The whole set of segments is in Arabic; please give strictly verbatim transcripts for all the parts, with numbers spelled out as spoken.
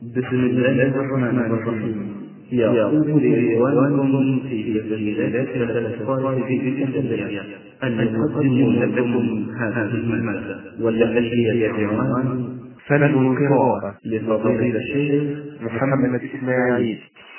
بسم الله الرحمن الرحيم. يقول لإخوانكم في تسجيلات الأطفال في الإسكندرية أن نقدم لكم هذه المادة والتي هي بعنوان فن القراءة لفضيلة الشيخ محمد إسماعيل.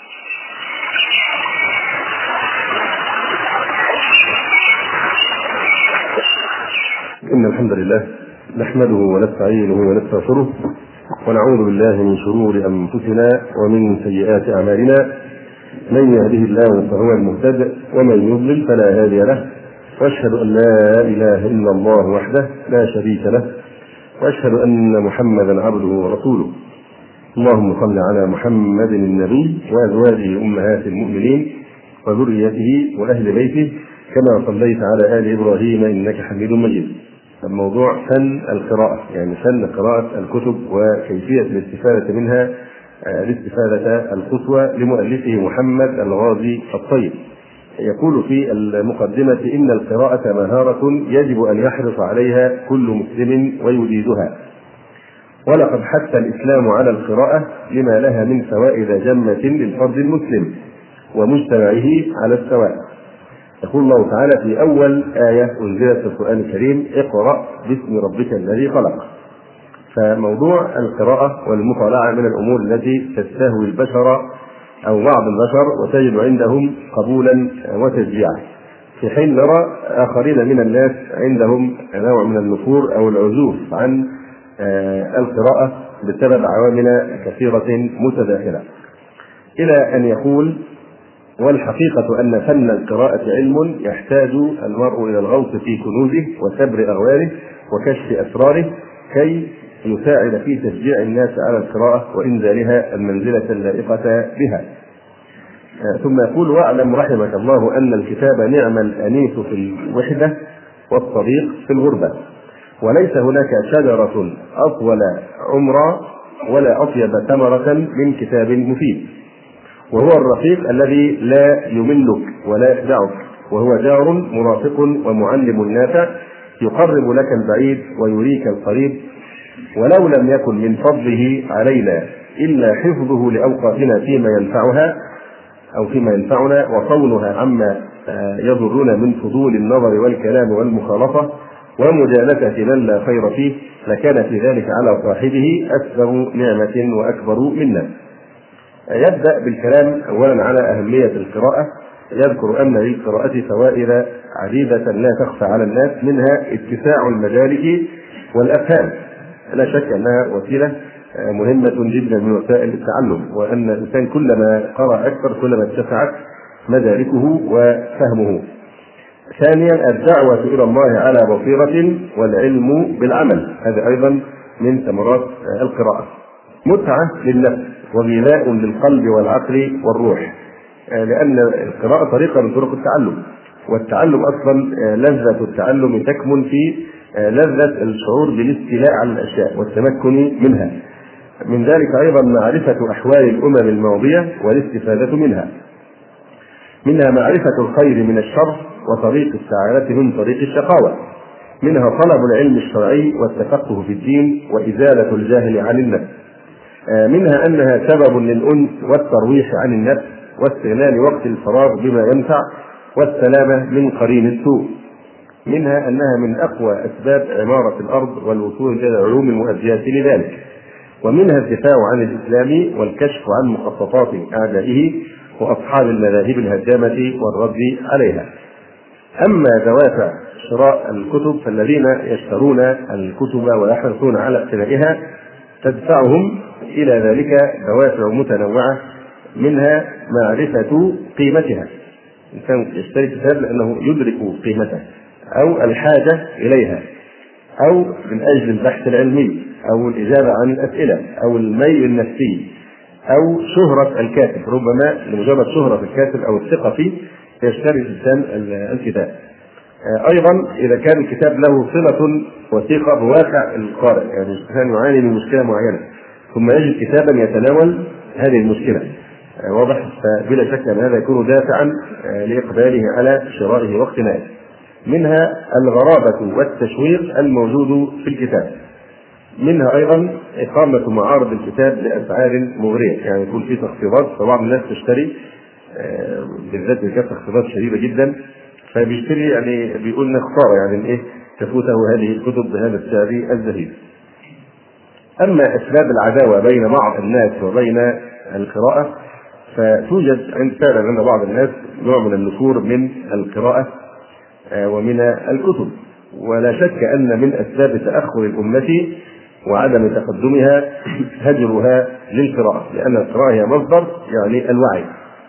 إن الحمد لله نحمده ونستعينه ونستغفره ونعوذ بالله من شرور أنفسنا ومن سيئات أعمالنا. من يهده الله فهو المهتد ومن يضلل فلا هادي له، وأشهد أن لا إله إلا الله وحده لا شريك له، وأشهد أن محمدا عبده ورسوله. اللهم صل على محمد النبي وأزواجه أمهات المؤمنين وذريته وأهل بيته كما صليت على آل إبراهيم إنك حميد مجيد. الموضوع فن القراءة، يعني فن قراءة الكتب وكيفية الاستفادة منها الاستفادة القصوى لمؤلفه محمد الغازي الطيب. يقول في المقدمة: إن القراءة مهارة يجب أن يحرص عليها كل مسلم ويجيدها، ولقد حث الإسلام على القراءة لما لها من فوائد جمة للفرد المسلم ومجتمعه على السواء. يقول الله تعالى في أول آية أنزلت في القرآن الكريم: اقرأ باسم ربك الذي خلق. فموضوع القراءة والمطالعة من الأمور التي تستهوي البشر أو بعض البشر وتجد عندهم قبولا وتشجيعا، في حين نرى آخرين من الناس عندهم نوع من النفور أو العزوف عن القراءة بسبب عوامل كثيرة متداخلة، إلى أن يقول: والحقيقة أن فن القراءة علم يحتاج المرء إلى الغوص في كنوزه وسبر أغواله وكشف أسراره كي يساعد في تشجيع الناس على القراءة وإنزالها المنزلة اللائقة بها. ثم يقول: واعلم رحمك الله أن الكتاب نعم الأنيس في الوحدة والصديق في الغربة، وليس هناك شجرة أطول عمرا ولا أطيب ثمرة من كتاب مفيد، وهو الرفيق الذي لا يملك ولا يخدعك، وهو جار مرافق ومعلم نافع يقرب لك البعيد ويريك القريب. ولو لم يكن من فضله علينا إلا حفظه لأوقاتنا فيما ينفعها أو فيما ينفعنا وصونها عما يضرنا من فضول النظر والكلام والمخالطة ومجالسة من لا خير فيه، لكان في ذلك على صاحبه أكبر نعمة وأكبر منة. يبدأ بالكلام أولا على أهمية القراءة، يذكر أن للقراءة فوائد عديدة لا تخفى على الناس، منها اتساع المدارك والأفهام. لا شك أنها وسيلة مهمة جدا من وسائل التعلم، وأن الإنسان كلما قرأ أكثر كلما اتسعت مداركه وفهمه. ثانيا الدعوة إلى الله على بصيرة والعلم بالعمل، هذا أيضا من ثمرات القراءة. متعة للنفس وغذاء للقلب والعقل والروح، لأن القراءة طريقة من طرق التعلم، والتعلم أصلا لذة التعلم تكمن في لذة الشعور بالاستيلاء على الأشياء والتمكن منها. من ذلك أيضا معرفة أحوال الأمم الماضية والاستفادة منها، منها معرفة الخير من الشر وطريق السعادة من طريق الشقاوة، منها طلب العلم الشرعي والتفقه في الدين وإزالة الجاهل عن النفس، منها أنها سبب للأنس والترويح عن النفس واستغلال وقت الفراغ بما ينفع والسلامة من قرين السوء، منها أنها من أقوى أسباب عمارة الأرض والوصول إلى العلوم المؤدية لذلك، ومنها الدفاع عن الإسلام والكشف عن مخططات أعدائه وأصحاب المذاهب الهدامة والرد عليها. أما دوافع شراء الكتب فالذين يشترون الكتب ويحرصون على اقتنائها تدفعهم إلى ذلك دوافع متنوعة، منها معرفة قيمتها، الإنسان يشتري كتاب لأنه يدرك قيمته أو الحاجة إليها، أو من أجل البحث العلمي أو الإجابة عن الأسئلة أو الميل النفسي أو شهرة الكاتب، ربما لمجرد شهرة الكاتب أو الثقة فيه يشتري الإنسان الكتاب. أيضا إذا كان الكتاب له صلة وثيقة بواقع القارئ، يعني الإنسان يعاني من مشكلة معينة ثم يجد كتابا يتناول هذه المشكلة، واضح، فبلا شك أن هذا يكون دافعا لإقباله على شرائه واقتنائه. منها الغرابة والتشويق الموجود في الكتاب، منها أيضا إقامة معارض الكتاب بأسعار مغرية، يعني يكون في تخفيضات، فبعض الناس تشتري بالذات كانت تخفيضات شديدة جدا، فبيشتري يعني بيقول خسارة يعني إيه تفوته هذه الكتب بهذا السعر الزهيد. أما أسباب العداوة بين بعض الناس وبين القراءة فتوجد عند فعلا عند بعض الناس نوع من النفور من القراءة ومن الكتب، ولا شك أن من أسباب تأخر الأمة وعدم تقدمها هجرها للقراءة، لأن القراءة هي مصدر يعني الوعي.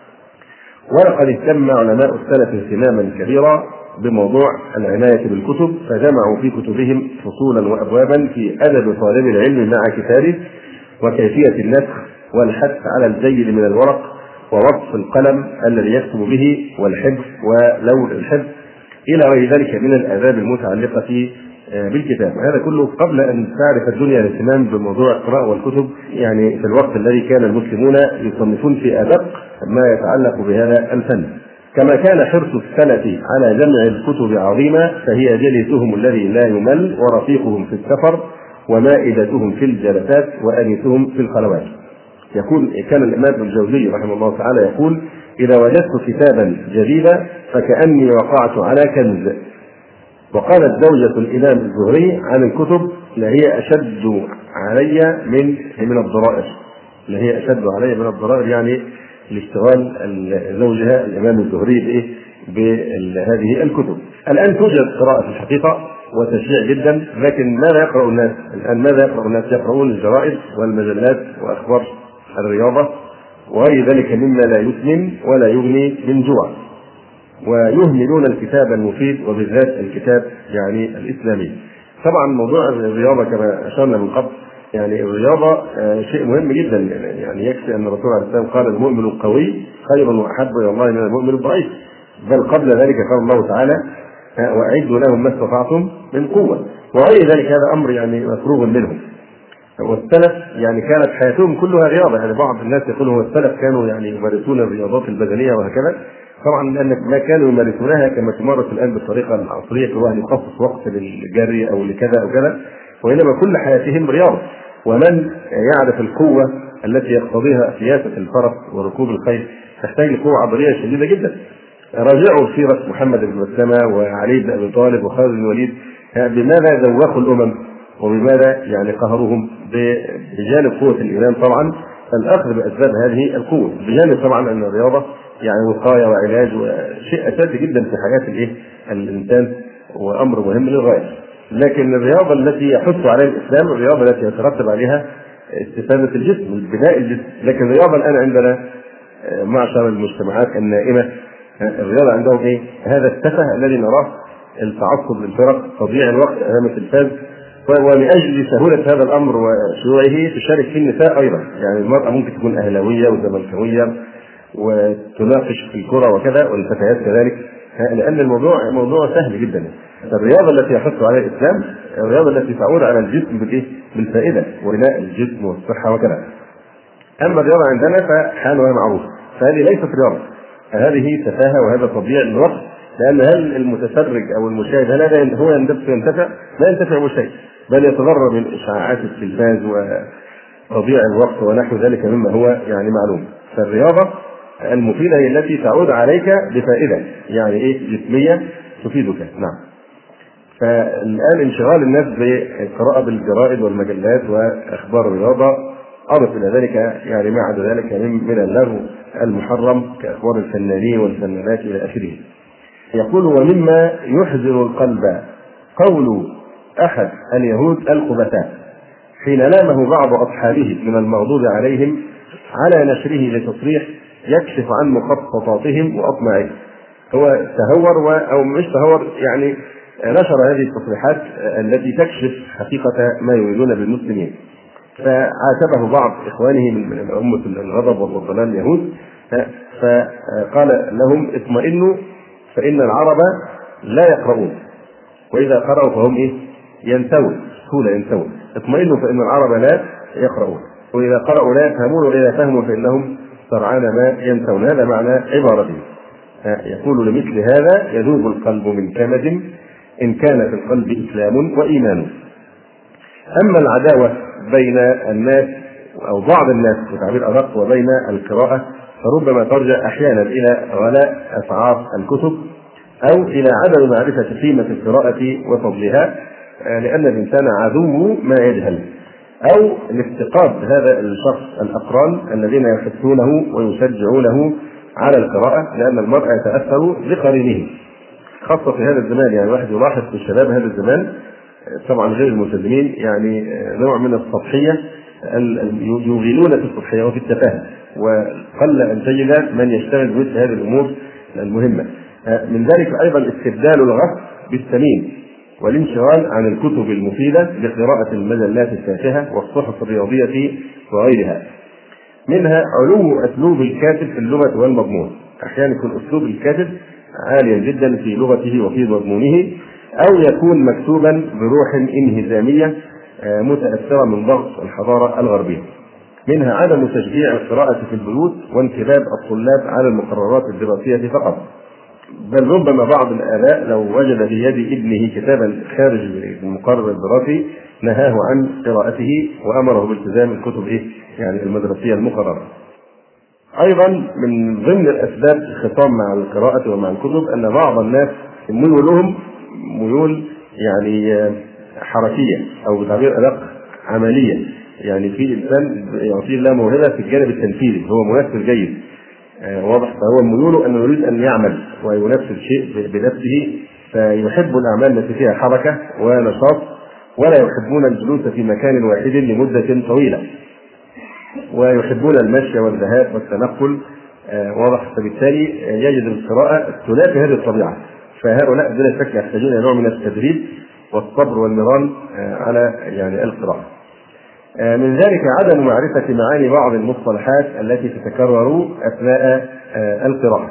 ولقد اهتم علماء السلف اهتماما كبيرا بموضوع العناية بالكتب، فجمعوا في كتبهم فصولا وأبوابا في أدب طالب العلم مع كتابه، وكيفية النسخ، والحث على الزيد من الورق، ووصف القلم الذي يكتب به، والحفظ ولون الحفظ، إلى غير ذلك من الآداب المتعلقة بالكتاب. هذا كله قبل أن تعرف الدنيا الاهتمام بموضوع القراءة والكتب، يعني في الوقت الذي كان المسلمون يصنفون في أدق ما يتعلق بهذا الفن. كما كان حرص السلف على جمع الكتب عظيمة، فهي جليسهم الذي لا يمل، ورفيقهم في السفر، ومائدتهم في الجلسات، وأنيسهم في الخلوات. يقول كان الإمام الجوزي رحمه الله تعالى يقول: إذا وجدت كتابا جديدا فكأني وقعت على كنز. وقالت زوجة الإمام الزهري عن الكتب: لهي أشد علي من من الضرائر. لهي أشد علي من الضرائر، يعني الاشتغال زوجها الإمام الزهري بهذه الكتب. الآن توجد قراءة في الحقيقة وتشجيع جدا، لكن ماذا يقرأ الناس الآن؟ ماذا يقرأ الناس؟ يقرؤون الجرائد والمجلات وأخبار الرياضة وغير ذلك مما لا يسمن ولا يغني من جوع، ويهملون الكتاب المفيد، وبالذات الكتاب يعني الإسلامي. طبعا موضوع الرياضة كما أشرنا من قبل، يعني الرياضة شيء مهم جدا، يعني يكفي أن الرسول عليه السلام قال: المؤمن القوي خير وأحب إلى الله من المؤمن الضعيف. بل قبل ذلك قال الله تعالى: وأعدوا لهم ما استطعتم من قوة، وغير ذلك. هذا أمر يعني مفروغ منه. والسلف يعني كانت حياتهم كلها رياضة، يعني بعض الناس يقول هو السلف كانوا يعني يمارسون الرياضات البدنية وهكذا. طبعا لأن ما كانوا يمارسونها كما تمارس الآن بالطريقة العصرية، كل واحد يخصص وقت للجري أو لكذا أو كذا، وإنما كل حياتهم رياضة. ومن يعرف القوة التي يقتضيها سياسة الفرس وركوب الخيل تحتاج لقوة عضلية شديدة جدا. راجعوا سيرة محمد بن مسلمة وعلي بن أبي طالب وخالد بن الوليد، بماذا زوقوا الأمم وبماذا يعني قهروهم؟ بجانب قوة الإيمان طبعا، الأخذ بأسباب هذه القوة، بجانب طبعا أن الرياضة يعني وقاية وعلاج وشيء أساسي جدا في حياة الإيه الإنسان، وأمر مهم للغاية. لكن الرياضة التي يحث عليها الإسلام الرياضة التي يترتب عليها استفادة الجسم، بناء الجسم. لكن الرياضة الآن عندنا معشر المجتمعات النائمة، الرياضة عندهم إيه؟ هذا التفه الذي نراه، التعصب للفرق، تضييع الوقت أمام التلفاز. ولأجل سهولة هذا الأمر وشيوعه تشارك فيه النساء أيضا، يعني المرأة ممكن تكون أهلاوية وزملكاوية وتناقش في الكرة وكذا، والفتيات كذلك، لأن الموضوع موضوع سهل جدا. الرياضة التي يحث عليها الإسلام الرياضة التي تعود على الجسم بالإيه؟ بالفائدة وبناء الجسم والصحة وكذا. أما الرياضة عندنا فحالها معروف، فهذه ليست رياضة، هذه تفاهة وهذا تضييع للوقت. لأن هل المتفرج أو المشاهد هل هذا هو ينتفع؟ لا ينتفع بشيء، بل يتضرر من إشعاعات التلفاز وتضييع الوقت ونحو ذلك مما هو يعني معلوم. فالرياضة المفيدة هي التي تعود عليك بفائدة، يعني إيه؟ جسمية تفيدك. نعم. فالآن انشغال الناس بالقراءة بالجرائد والمجلات وأخبار الرياضة أضف إلى ذلك يعني ما عدا ذلك من اللغو المحرم كأخبار الفنانين والفنانات إلى آخره. يقول: ومما يحزن القلب قول أحد اليهود الخبثاء حين لامه بعض أصحابه من المغضوب عليهم على نشره لتصريح يكشف عن مخططاتهم وأطماعهم. هو تهور أو مش تهور، يعني نشر هذه التصريحات التي تكشف حقيقة ما يريدون بالمسلمين، فعاتبه بعض إخوانه من أمة الغضب والضلال اليهود، فقال لهم: اطمئنوا فإن العرب لا يقرؤون، وإذا قرأوا فهم إيه؟ ينتون، سهولة ينتون. اطمئنوا فإن العرب لا يقرؤون، وإذا قرأوا لا يفهمون، وإذا فهموا فإنهم سرعان ما ينتون. هذا معنى عبارته. يقول: لمثل هذا يذوب القلب من كمد إن كان في القلب إسلام وإيمان. أما العداوة بين الناس أو بعض الناس بتعبير أدق وبين القراءة فربما ترجع أحيانا إلى غلاء أسعار الكتب أو إلى عدم معرفة قيمة القراءة وفضلها، لأن الإنسان عدو ما يجهل، أو لافتقاد هذا الشخص الأقران الذين يحثونه ويشجعونه على القراءة، لأن المرء يتأثر بقرينه خاصة في هذا الزمان. يعني الواحد يلاحظ في الشباب هذا الزمان طبعا غير الملتزمين يعني نوع من السطحية، يغيلون في السطحية وفي التفاهة، وقل أن تجد من يشتغل بمثل هذه الأمور المهمة. من ذلك أيضا استبدال الغث بالثمين والانشغال عن الكتب المفيدة بقراءة المجلات التافهة والصحف الرياضية وغيرها. منها علو أسلوب الكاتب في اللغة والمضمون، أحيانا يكون أسلوب الكاتب عاليا جدا في لغته وفي مضمونه، أو يكون مكتوبا بروح انهزامية متأثرة من ضغط الحضارة الغربية. منها عدم تشجيع القراءة في البيوت وانكباب الطلاب على المقررات الدراسية فقط، بل ربما بعض الآباء لو وجد في يد ابنه كتابا خارج المقرر الدراسي نهاه عن قراءته وأمره بالتزام الكتب إيه؟ يعني المدرسية المقررة. أيضا من ضمن الأسباب الخصام مع القراءة ومع الكتب أن بعض الناس ميولهم ميول يعني حركية أو بتعبير أدق عملية، يعني في إنسان يعطيه الله موهبة في الجانب التنفيذي، هو ممثل جيد واضح، فهو ميوله أنه يريد أن يعمل وينفذ شيء بنفسه، فيحب الأعمال التي فيها حركة ونشاط، ولا يحبون الجلوس في مكان واحد لمدة طويلة، ويحبون المشي والذهاب والتنقل واضح. فبالتالي يجد القراءة تنافي هذه الطبيعة، فهؤلاء بلا شك يحتاجون إلى نوع من التدريب والصبر والمران على يعني القراءة. من ذلك عدم معرفة معاني بعض المصطلحات التي تتكرر أثناء القراءة،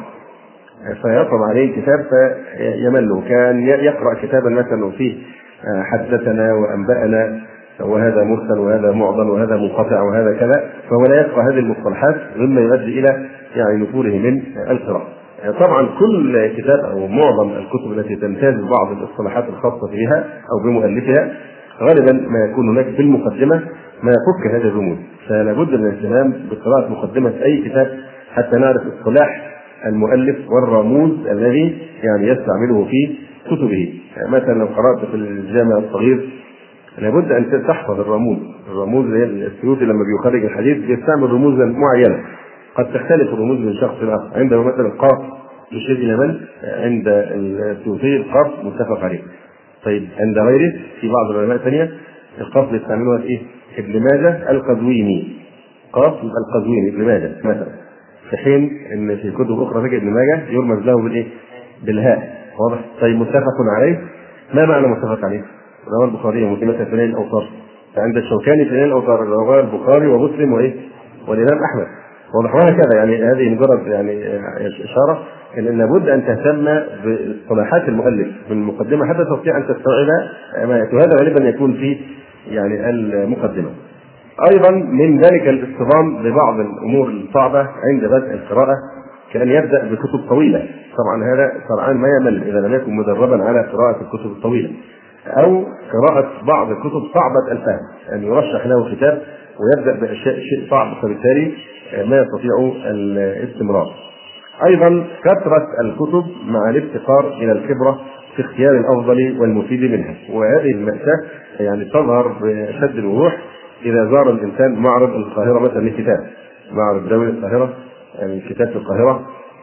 فيطلب عليه كتاب فيمل. كان يقرأ كتابا مثلا فيه حدثنا وأنبأنا وهذا مرسل وهذا معضل وهذا منقطع وهذا كذا، فهو لا يقرأ هذه المصطلحات مما يؤدي إلى يعني نفوره من القراءة. طبعا كل كتاب أو معظم الكتب التي تمتاز بعض الاصطلاحات الخاصة بها أو بمؤلفها غالبا ما يكون هناك في المقدمة ما يفك هذا الرموز، فلا بد من الاهتمام بقراءة مقدمة أي كتاب حتى نعرف اصطلاح المؤلف والرموز الذي يعني يستعمله في كتبه. مثلا لو قرأت في الجامع الصغير لابد أن تحفظ الرموز، الرموز زي السيوطي لما بيخرج الحديث بيستعمل رموزا معينة، قد تختلف الرموز من شخص لآخر. عندما مثلا قاف يشير إلى من، عند السيوطي القاف متفق عليه. طيب عند غيره في بعض العلماء الثانية القاف بيستعملوها في إيه؟ ابن ماجه القزويني، قاف القزويني ابن ماجه مثلا، في حين ان في كتب اخرى تجد ابن ماجه يرمز له بالايه؟ بالهاء واضح. طيب متفق عليه، ما معنى متفق عليه؟ رواه البخاري ومسلم مثلا في الاوتار، عند الشوكاني في الاوتار رواه البخاري ومسلم وايه؟ والامام احمد واضح. وهكذا يعني هذه مجرد يعني اشاره ان لابد ان تهتم باصطلاحات المؤلف في المقدمه حتى تستطيع ان تستوعب ما يأتي. هذا غالبا يكون في يعني المقدمه. ايضا من ذلك الاصطدام ببعض الامور الصعبه عند بدء القراءه، كان يبدا بكتب طويله، طبعا هذا سرعان ما يمل اذا لم يكن مدربا على قراءه الكتب الطويله، او قراءه بعض الكتب صعبه الفهم، ان يرشح له كتاب ويبدا باشياء شيء صعب فبالتالي ما يستطيع الاستمرار. ايضا كثره الكتب مع الافتقار الى الخبره في اختيار الافضل والمفيد منها، وهذه المأساة يعني تظهر بشد الوضوح اذا زار الانسان معرض القاهره مثلا للكتاب، معرض دولي القاهره يعني الكتاب في القاهره،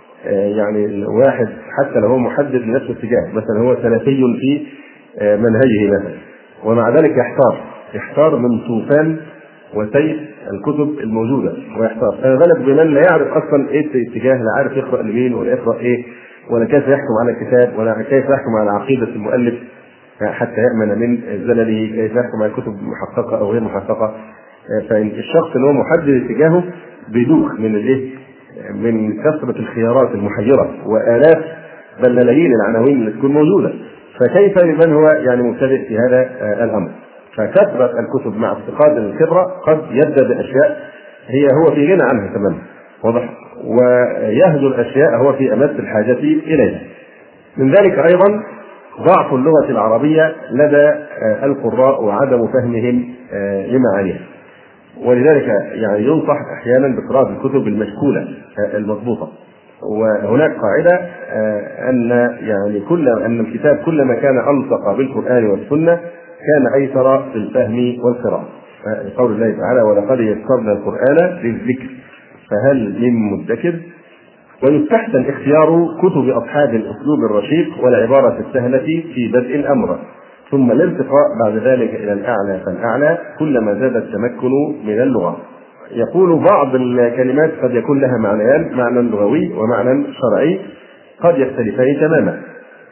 يعني واحد حتى لو هو محدد لنفس الاتجاه، مثلا هو سلفي في منهجه مثلا، ومع ذلك يحتار يحتار من طوفان وسيف الكتب الموجوده ويحتار، فما بالك بمن لا يعرف اصلا ايه الاتجاه، لا عارف يقرا لمين ولا يقرا ايه، ولا كيف يحكم على الكتاب، ولا كيف يحكم على عقيده المؤلف حتى يأمن من زلله، كيف يحكم على الكتب محققه او غير محققه. فالشخص اللي هو محدد اتجاهه بيدوخ من الايه؟ من كثره الخيارات المحيره والاف بل ملايين العناوين اللي تكون موجوده، فكيف لمن هو يعني مبتدئ في هذا الامر؟ فكثره الكتب مع افتقاد الخبره قد يبدا باشياء هي هو في غنى عنها تماما واضح، ويهجر اشياء هو في امس الحاجه اليها. من ذلك ايضا ضعف اللغة العربية لدى القراء وعدم فهمهم لمعانيها، ولذلك يعني ينصح أحيانا بقراءة الكتب المشكولة المضبوطة. وهناك قاعدة أن يعني كل أن الكتاب كلما كان ألصق بالقرآن والسنة كان أيسر في الفهم والقراءة، قول الله تعالى ولقد يسرنا القرآن للذكر فهل من مدكر. ويستحسن اختيار كتب أصحاب الأسلوب الرشيق والعبارة السهلة في بدء الأمر، ثم الارتقاء بعد ذلك إلى الأعلى فالأعلى كلما زاد التمكن من اللغة. يقول بعض الكلمات قد يكون لها معنيان، معنى لغوي ومعنى شرعي قد يختلفان تماما.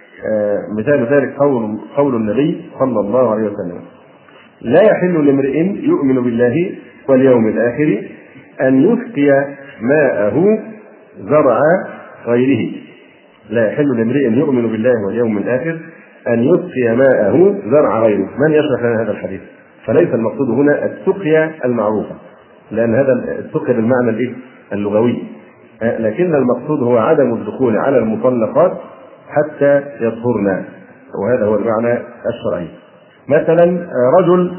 آه مثال ذلك قول, قول النبي صلى الله عليه وسلم لا يحل لامرئ يؤمن بالله واليوم الآخر أن يسقي ماءه زرع غيره. لا يحل لامرئ يؤمن بالله واليوم الآخر أن يسقي ماءه زرع غيره. من يشرح لنا هذا الحديث؟ فليس المقصود هنا السقيا المعروفة، لأن هذا السقيا بالمعنى الإيه؟ اللغوي، لكن المقصود هو عدم الدخول على المطلقات حتى يطهرن، وهذا هو المعنى الشرعي. مثلا رجل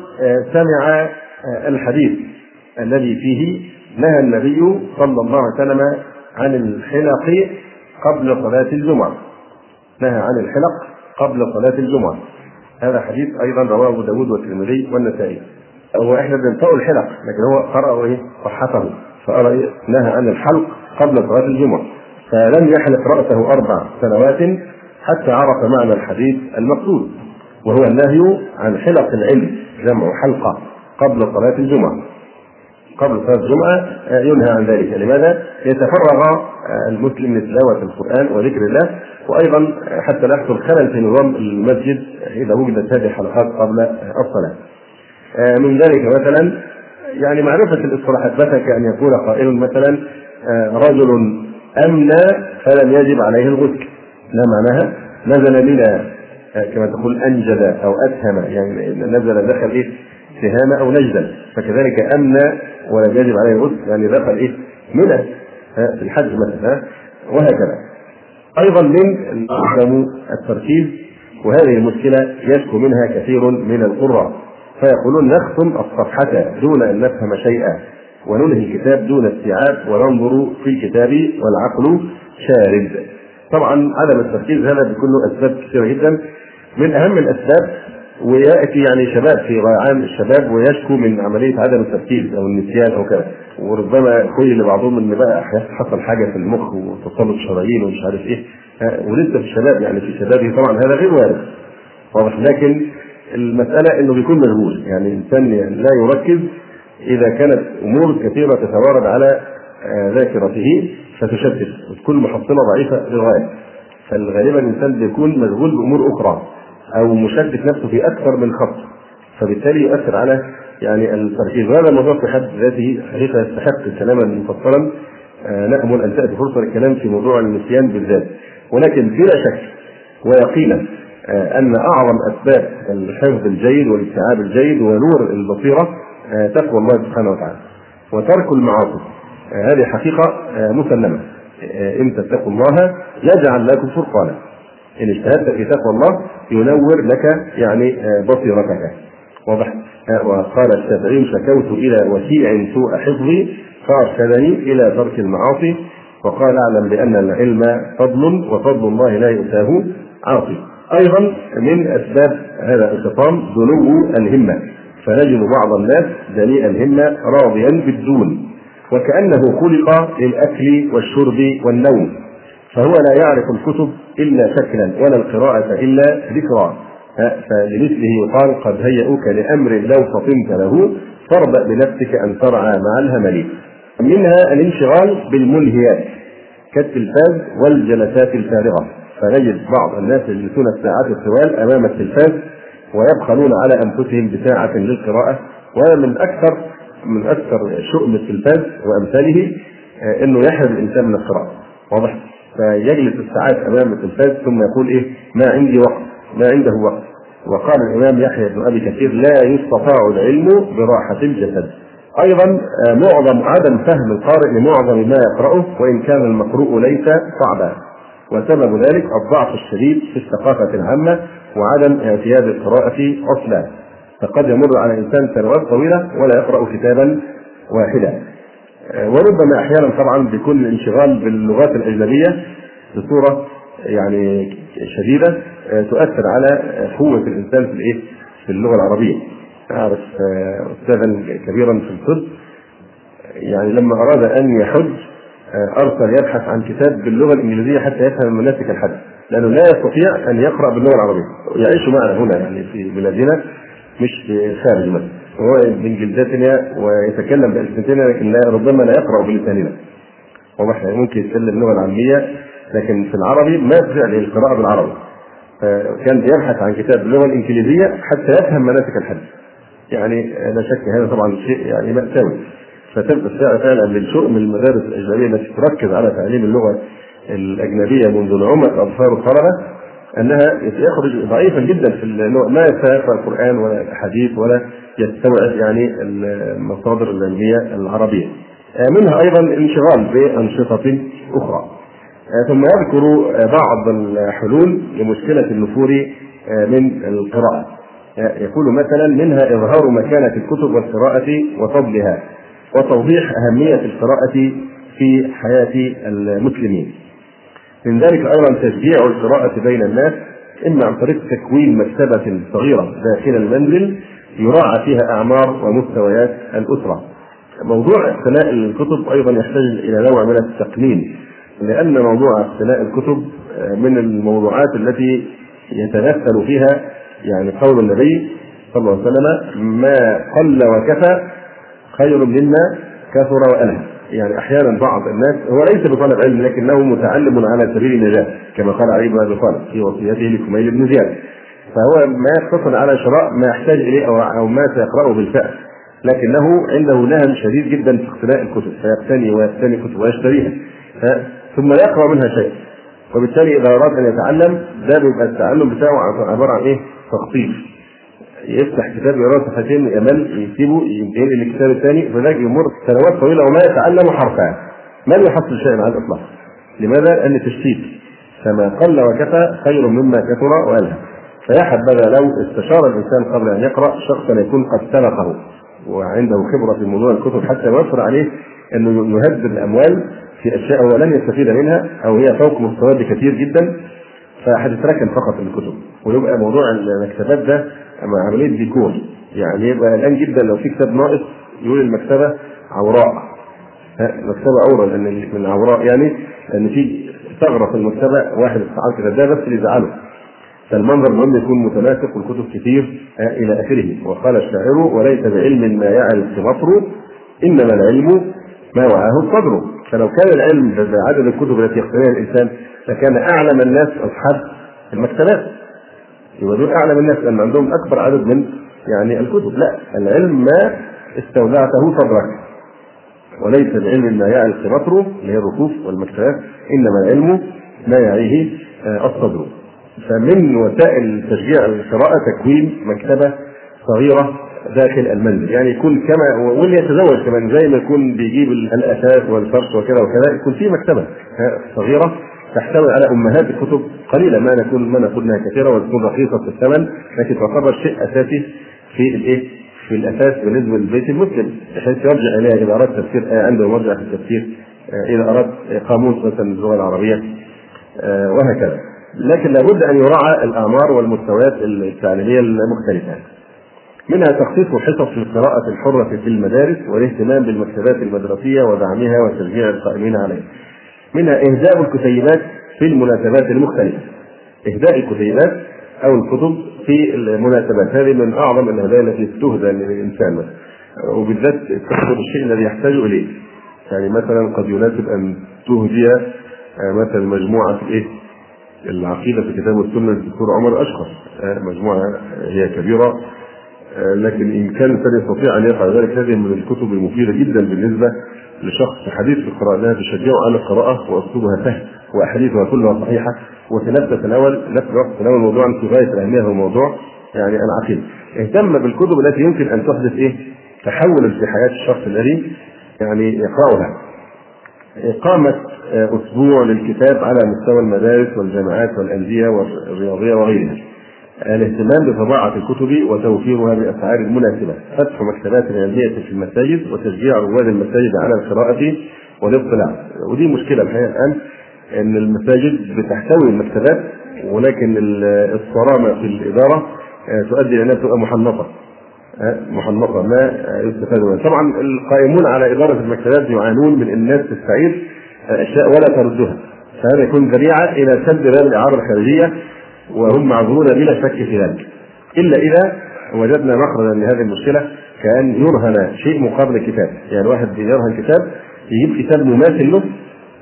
سمع الحديث الذي فيه نهى النبي صلى الله عليه وسلم عن الحلق قبل صلاة الجمعة، نهى عن الحلق قبل صلاة الجمعة. هذا حديث أيضا رواه أبو داود والترمذي والنسائي. هو إحنا بنطق الحلق لكن هو قرأ إيه؟ صحته، فقرأ إيه؟ نهى عن الحلق قبل صلاة الجمعة، فلم يحلق رأسه أربع سنوات حتى عرف معنى الحديث المقصود، وهو النهي عن حلق العلم جمع حلقة قبل صلاة الجمعة. قبل صلاة الجمعة ينهى عن ذلك. لماذا؟ يتفرغ المسلم لتلاوة القرآن وذكر الله، وأيضا حتى لا يحصل خلل في نظام المسجد إذا وجدت هذه الحلقات قبل الصلاة. من ذلك مثلا يعني معرفة الاصطلاحات، مثلا كأن يقول قائل مثلا رجل أمنى فلم يجب عليه الغسل، لا معناها نزل بنا كما تقول أنجد أو أتهم، يعني نزل دخل إيه سهامة أو نجدا، فكذلك أمنى ولا يجب عليه الغسل يعني دخل إيه منى في الحج مثلا، وهكذا. أيضا من عدم التركيز، وهذه المشكلة يشكو منها كثير من القراء، فيقولون نختم الصفحة دون أن نفهم شيئا وننهي الكتاب دون استيعاب وننظر في الكتاب والعقل شارد. طبعا عدم التركيز هذا بيكون له أسباب كثيرة جدا. من أهم الأسباب، ويأتي يعني شباب في ريعان الشباب ويشكو من عملية عدم التركيز أو النسيان أو كذا، وربما كل بعضهم إن بقى حصل حاجة في المخ وتصلب شرايين ومش عارف إيه، ولسه في الشباب يعني في شبابه طبعا هذا غير وارد واضح، لكن المسألة إنه بيكون مشغول، يعني إنسان لا يركز إذا كانت أمور كثيرة تتوارد على ذاكرته فتشتت وتكون محصلة ضعيفة للغاية، فالغالبا الإنسان بيكون مشغول بأمور أخرى أو مشتت نفسه في أكثر من خط، فبالتالي يؤثر على يعني التركيز. وهذا الموضوع في حد ذاته حقيقة يستحق كلاما مفصلا، نأمل أن تأتي فرصة للكلام في موضوع النسيان بالذات، ولكن بلا شك ويقينا أن أعظم أسباب الحفظ الجيد والاستيعاب الجيد ونور البصيرة تقوى الله سبحانه وتعالى وترك المعاصي. هذه حقيقة مسلمة. إن تتقوا الله يجعل لكم فرقانا، إن اجتهدت في تقوى الله ينور لك يعني بصيرتك. واضح. وقال الشافعي شكوت إلى وكيع سوء حفظي فأرشدني إلى ترك المعاصي، وقال أعلم بأن العلم فضل وفضل الله لا يؤتاه عاصي. أيضا من أسباب هذا الخطام دنو الهمة، فنجد بعض الناس دنيء الهمة راضيا بالدون وكأنه خلق للأكل والشرب والنوم، فهو لا يعرف الكتب إلا شكلا ولا القراءة إلا ذكرا، فلمثله يقال قد هيئوك لأمر لو فطنت له فاربأ بنفسك أن ترعى مع الهمل. منها الانشغال بالملهيات كالتلفاز والجلسات الفارغة، فنجد بعض الناس يجلسون الساعات الطوال أمام التلفاز ويبخلون على أنفسهم بساعة للقراءة، وهذا من أكثر من أكثر شؤم التلفاز وأمثاله إنه يحرم الإنسان من القراءة. واضح. فيجلس الساعات أمام التلفاز ثم يقول إيه ما عندي وقت، ما عنده وقت. وقال الإمام يحيى بن أبي كثير لا يستطاع العلم براحة الجسد. أيضا معظم عدم فهم القارئ لمعظم ما يقرأه وإن كان المقروء ليس صعبا، وسبب ذلك الضعف الشديد في الثقافة العامة وعدم اعتياد القراءة أصلا، فقد يمر على إنسان سنوات طويلة ولا يقرأ كتابا واحدا. وربما أحيانا طبعا بيكون الانشغال باللغات الأجنبية بصورة يعني شديدة تؤثر على قوة الإنسان في الإيه؟ في اللغة العربية. أعرف أستاذا كبيرا في الطب يعني لما أراد أن يحج أرسل يبحث عن كتاب باللغة الإنجليزية حتى يفهم مناسك الحج، لأنه لا يستطيع أن يقرأ باللغة العربية. يعيش معنا هنا يعني في بلادنا مش في خارج مصر، هو من جلدتنا ويتكلم بألسنتنا لكن لا ربما لا يقرأ بلساننا. واضح يعني ممكن يتكلم اللغة العامية لكن في العربي ما يستطيع القراءة بالعربي، فكان بيبحث عن كتاب باللغة الإنجليزية حتى يفهم مناسك الحج. يعني لا شك هذا طبعا شيء يعني مأساوي. فتبقى فعلا للشؤم المدارس الأجنبية التي تركز على تعليم اللغة الأجنبية منذ نعومة أظفار الطلبة أنها يخرج ضعيفا جدا في اللغة، ما يفهم القرآن ولا الحديث ولا يستوعب يعني المصادر العلمية العربية. منها أيضا الانشغال بأنشطة أخرى. ثم يذكر بعض الحلول لمشكلة النفور من القراءة. يقول مثلا منها إظهار مكانة الكتب والقراءة وفضلها، وتوضيح أهمية القراءة في حياة المسلمين. من ذلك أيضا تشجيع القراءة بين الناس، إما عن طريق تكوين مكتبة صغيرة داخل المنزل يراعى فيها أعمار ومستويات الأسرة. موضوع اقتناء الكتب أيضا يحتاج إلى نوع من التقنين، لأن موضوع اقتناء الكتب من الموضوعات التي يتمثل فيها يعني قول النبي صلى الله عليه وسلم: ما قل وكفى خير مما كثر وألهى. يعني أحيانا بعض الناس هو ليس بطالب علم لكنه متعلم على سبيل النجاة، كما قال علي بن أبي طالب في وصيته لكميل بن زياد. فهو ما يقتصر على شراء ما يحتاج إليه أو ما سيقرأه بالفعل، لكنه عنده نهم شديد جدا في اقتناء الكتب، فيقتني ويقتني كتب ويشتريها ثم يقرأ منها شيء. وبالتالي إذا أراد أن يتعلم ده بيبقى التعلم بتاعه عبارة عن إيه؟ تخطيط. يفتح كتاب يقرأ صفحتين يمل يسيبه ينتقل للكتاب الثاني، فذاك يمر سنوات طويلة وما يتعلم حرفا، ما يحصل شيء على الإطلاق. لماذا؟ لأن تشتيت. فما قل وكفى خير مما كثر وألهى. فيا حبذا لو استشار الإنسان قبل أن يقرأ شخصا يكون قد سبقه وعنده خبرة في موضوع الكتب حتى يوفر عليه أنه يهدر الأموال في أشياء هو لن يستفيد منها أو هي فوق مستواه بكثير جدا، فهتتركن فقط الكتب ويبقى موضوع المكتبات ده عملية ديكور. يعني يبقى الآن جدا لو في كتاب ناقص يقول المكتبة عوراء، مكتبة عورة لأن من عوراء يعني لأن في ثغرة في المكتبة واحد استعان كده، ده بس اللي يزعله. فالمنظر المهم يكون متناسق والكتب كثير إلى آخره. وقال الشاعر: وليس بعلم ما يعرف البصر إنما العلم ما وعاه الصدر. فلو كان العلم بعدد الكتب التي يقتنيها الإنسان لكان أعلم الناس أصحاب المكتبات، يبقى دول أعلم الناس لأن عندهم أكبر عدد من يعني الكتب. لا، العلم ما استودعته صدرك. وليس العلم ما يعي البصر اللي هي الرفوف والمكتبات، إنما العلم ما يعيه الصدر. فمن وسائل تشجيع القراءة تكوين مكتبة صغيرة داخل المنزل، يعني يكون كما واللي يتزوج كمان زي ما يكون بيجيب الأثاث والفرش وكذا وكذا، يكون في مكتبة صغيرة تحتوي على أمهات الكتب قليلة، ما نكون ما نقول انها كثيرة وتكون رخيصة في الثمن، لكن تعتبر شيء أساسي في الإيه؟ في الأساس بالنسبة للبيت المسلم، بحيث يرجع إليها إذا أراد تفسير آية عنده مرجع في التفسير، إذا أراد قاموس مثلا اللغة العربية وهكذا. لكن لابد أن يراعى الأعمار والمستويات التعليمية المختلفة. منها تخصيص حصص القراءة الحرة في المدارس والاهتمام بالمكتبات المدرسية ودعمها وتشجيع القائمين عليها. منها إهداء الكتيبات في المناسبات المختلفة. إهداء الكتيبات أو الكتب في المناسبات هذه من أعظم الهدايا التي تهدى للإنسان، وبالذات تأخذ الشيء الذي يحتاج إليه. يعني مثلا قد يناسب أن تهدي مثلا مجموعة إيه العقيدة في كتاب السنة للدكتور عمر أشقر، مجموعة هي كبيرة لكن إن كان الإنسان يستطيع أن يفعل ذلك هذه من الكتب المفيدة جدا بالنسبة لشخص حديث في القراءة، لها تشجعه على القراءة وأسلوبها سهل وأحاديثها كلها صحيحة، وفي نفس تتناول نفس الوقت تناول موضوعا في غاية الأهمية هو موضوع يعني العقيدة. اهتم بالكتب التي يمكن أن تحدث إيه تحول في حياة الشخص الذي يعني يقرأها. إقامة أسبوع للكتاب على مستوى المدارس والجامعات والأندية والرياضية وغيرها. الاهتمام بطباعة الكتب وتوفيرها بأسعار مناسبة، فتح مكتبات علمية في المساجد، وتشجيع رواد المساجد على القراءة والاطلاع. ودي مشكلة الحقيقة الآن، أن المساجد بتحتوي المكتبات ولكن الصرامة في الإدارة تؤدي إلى أنها تبقى محنطة محنطة ما يستفاد منها. طبعا القائمون على إدارة المكتبات يعانون من الناس تستعير أشياء ولا تردها، فهذا يكون ذريعة إلى سد باب الإعارة الخارجية، وهم معذورون بلا شك في ذلك، إلا إذا وجدنا مخرجا لهذه المشكلة كأن يرهن شيء مقابل الكتاب. يعني واحد يرهن كتاب، يجيب كتاب مماثل له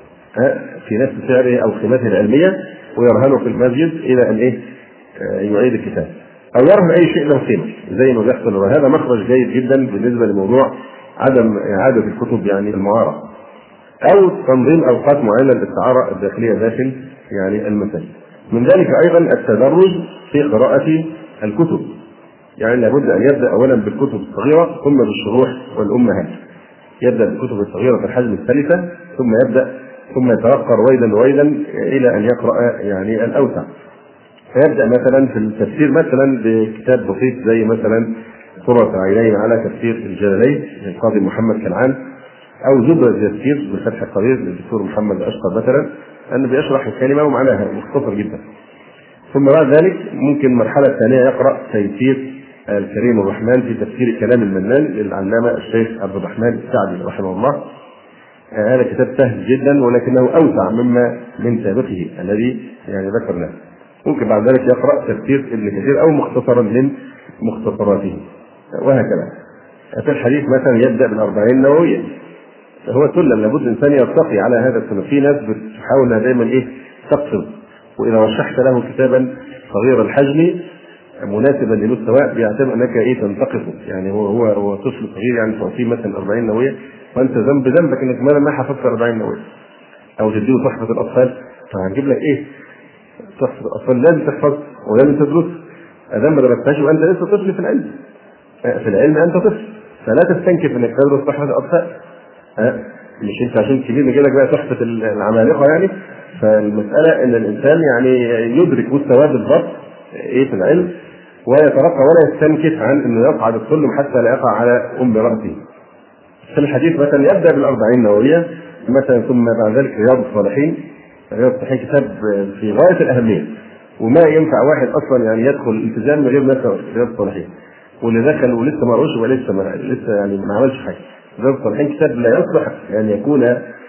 في نفس سعره أو قيمته العلمية ويرهنه في المسجد إلى أن إيه يعيد الكتاب، أو يرهن أي شيء له قيمة زي ما بيحصل. وهذا مخرج جيد جدا بالنسبة لموضوع عدم إعادة الكتب يعني المعارة، أو تنظيم أوقات معينة للاستعارة الداخلية داخل يعني المساجد. من ذلك أيضا التدرج في قراءة الكتب، يعني لابد أن يبدأ أولا بالكتب الصغيرة ثم بالشروح والأمهات. يبدأ بالكتب الصغيرة في الحجم الثالثة ثم يبدأ ثم يترقى رويدا رويدا إلى أن يقرأ يعني الأوسع. فيبدأ مثلا في التفسير مثلا بكتاب بسيط زي مثلا قرة عينين على تفسير الجلالين للقاضي محمد كنعان، أو زبرة التفسير بفتح القدير للدكتور محمد أشقر مثلا، أنه بيشرح الكلمة ومعناها مختصر جدا. ثم بعد ذلك ممكن المرحلة الثانية يقرأ تيسير الكريم الرحمن في تفسير كلام المنان للعلامة الشيخ عبد الرحمن السعدي رحمه الله. هذا كتاب سهل جدا ولكنه أوسع مما من سابقه الذي يعني ذكرناه. ممكن بعد ذلك يقرأ تفسير ابن كثير أو مختصرا من مختصراته وهكذا. في الحديث مثلا يبدأ بالأربعين النووية، هو سلم لابد الإنسان يرتقي على هذا السنة. في ناس بتحاول دائما إيه تقصد، وإذا رشحت له كتابا صغير الحجم مناسبا لمستواه بيعتبر أنك إيه تنتقصه، يعني هو هو هو طفل صغير يعني تعطيه مثلا أربعين نووية، وأنت ذنب ذنبك إنك ما ما حفظت أربعين نووية. أو تديه تحفة الأطفال، فهنجيب لك إيه تحفة الأطفال لازم تحفظ ولازم تدرس، أدام ما درستهاش وأنت لسه طفل في العلم. في العلم أنت طفل، فلا تستنكف إنك تدرس تحفة الأطفال. أه؟ مش انت عشان كبير نجي لك بقى تحفة العمالقة يعني. فالمسألة ان الانسان يعني يدرك مستواه بالضبط ايه في العلم ويترقى ولا يستنكف عن انه يصعد السلم حتى لا يقع على ام رأسه. في الحديث مثلا يبدأ بالأربعين نووية مثلا، ثم بعد ذلك رياض الصالحين. رياض الصالحين كتاب في غاية الأهمية، وما ينفع واحد اصلا يعني يدخل الالتزام من غير مثلا رياض الصالحين، واللي دخل ولسه ما قروش ولسه ما لسه يعني ما عملش حاجة. رياض الصالحين كتاب لا يصلح أن يكون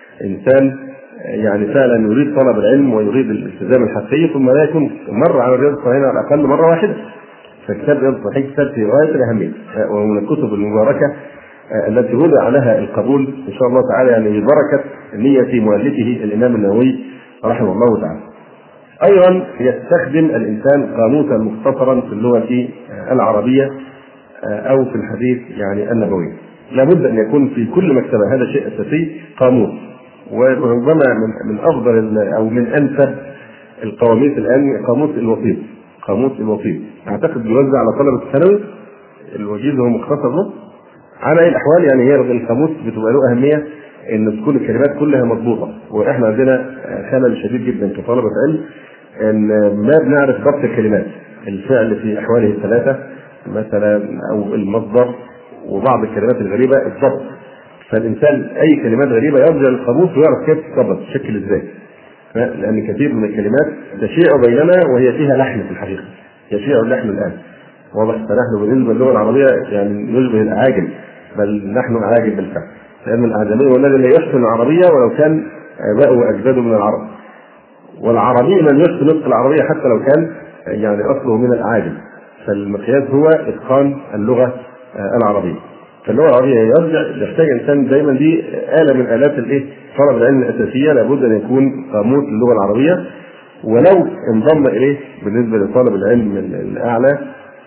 إنسان يعني فعلا يريد طلب العلم ويريد الالتزام الحقيقي ثم لا يكون مر على رياض الصالحين على الأقل مرة واحدة. فكتاب رياض الصالحين كتاب في غاية الأهمية، وهو من الكتب المباركة التي وضع لها القبول إن شاء الله تعالى، يعني ببركة نية مؤلفه الإمام النووي رحمه الله تعالى. أيضا يستخدم الإنسان قاموسا مختصرا في اللغة العربية أو في الحديث يعني النبوي. لابد أن يكون في كل مكتبة، هذا شيء أساسي، قاموس. وربما من من أفضل أو من أنسب القواميس الآن قاموس الوسيط. قاموس الوسيط أعتقد بيوزع على طلبة الثانوي، الوجيز هو مختصر له. على أي الأحوال يعني هي القاموس بتبقى له أهمية إن تكون الكلمات كلها مضبوطة، وإحنا عندنا خلل شديد جدا كطلبة علم إن ما بنعرف ضبط الكلمات، الفعل في أحواله الثلاثة مثلا أو المصدر وبعض الكلمات الغريبة الضبط. فالإنسان أي كلمات غريبة يرجع للقاموس ويعرف كيف تضبط تشكل إزاي، لأن كثير من الكلمات تشيع بيننا وهي فيها لحن في الحقيقة، يشيع اللحن الآن واضح. فنحن بالنسبة للغة العربية يعني نشبه الأعاجم، بل نحن أعاجم بالفعل، لأن الأعجمي هو الذي لا يحسن العربية ولو كان آباؤه وأجداده من العرب، والعربي من يحسن نطق العربية حتى لو كان يعني أصله من الأعاجم. فالمقياس هو إتقان اللغة العربية. فاللغة العربية يرجع يحتاج إنسان دائما دي آلة من آلات الإيه طلب العلم الأساسية، لابد أن يكون قاموس اللغة العربية. ولو انضم إليه بالنسبة لطالب العلم الأعلى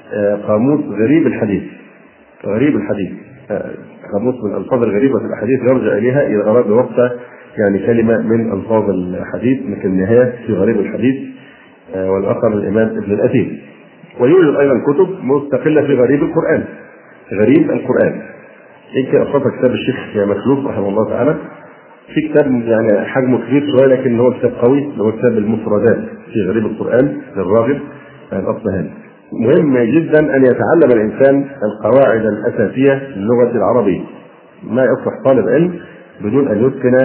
قاموس غريب الحديث. غريب الحديث قاموس من الألفاظ الغريبة في الحديث يرجع إليها إذا أراد وقت يعني كلمة من ألفاظ الحديث، مثل النهاية في غريب الحديث والآخر الإمام ابن الأثير. ويوجد أيضا كتب مستقلة في غريب القرآن. غريب القرآن يمكن أصدق كتاب الشيخ يا مخلوف رحمه الله تعالى، في كتاب يعني حجمه كبير شوية لكن هو كتاب قوي، اللي هو كتاب المفردات في غريب القرآن للراغب الأصفهاني. مهم جدا أن يتعلم الإنسان القواعد الأساسية للغة العربية. ما يصلح طالب علم بدون أن يتقن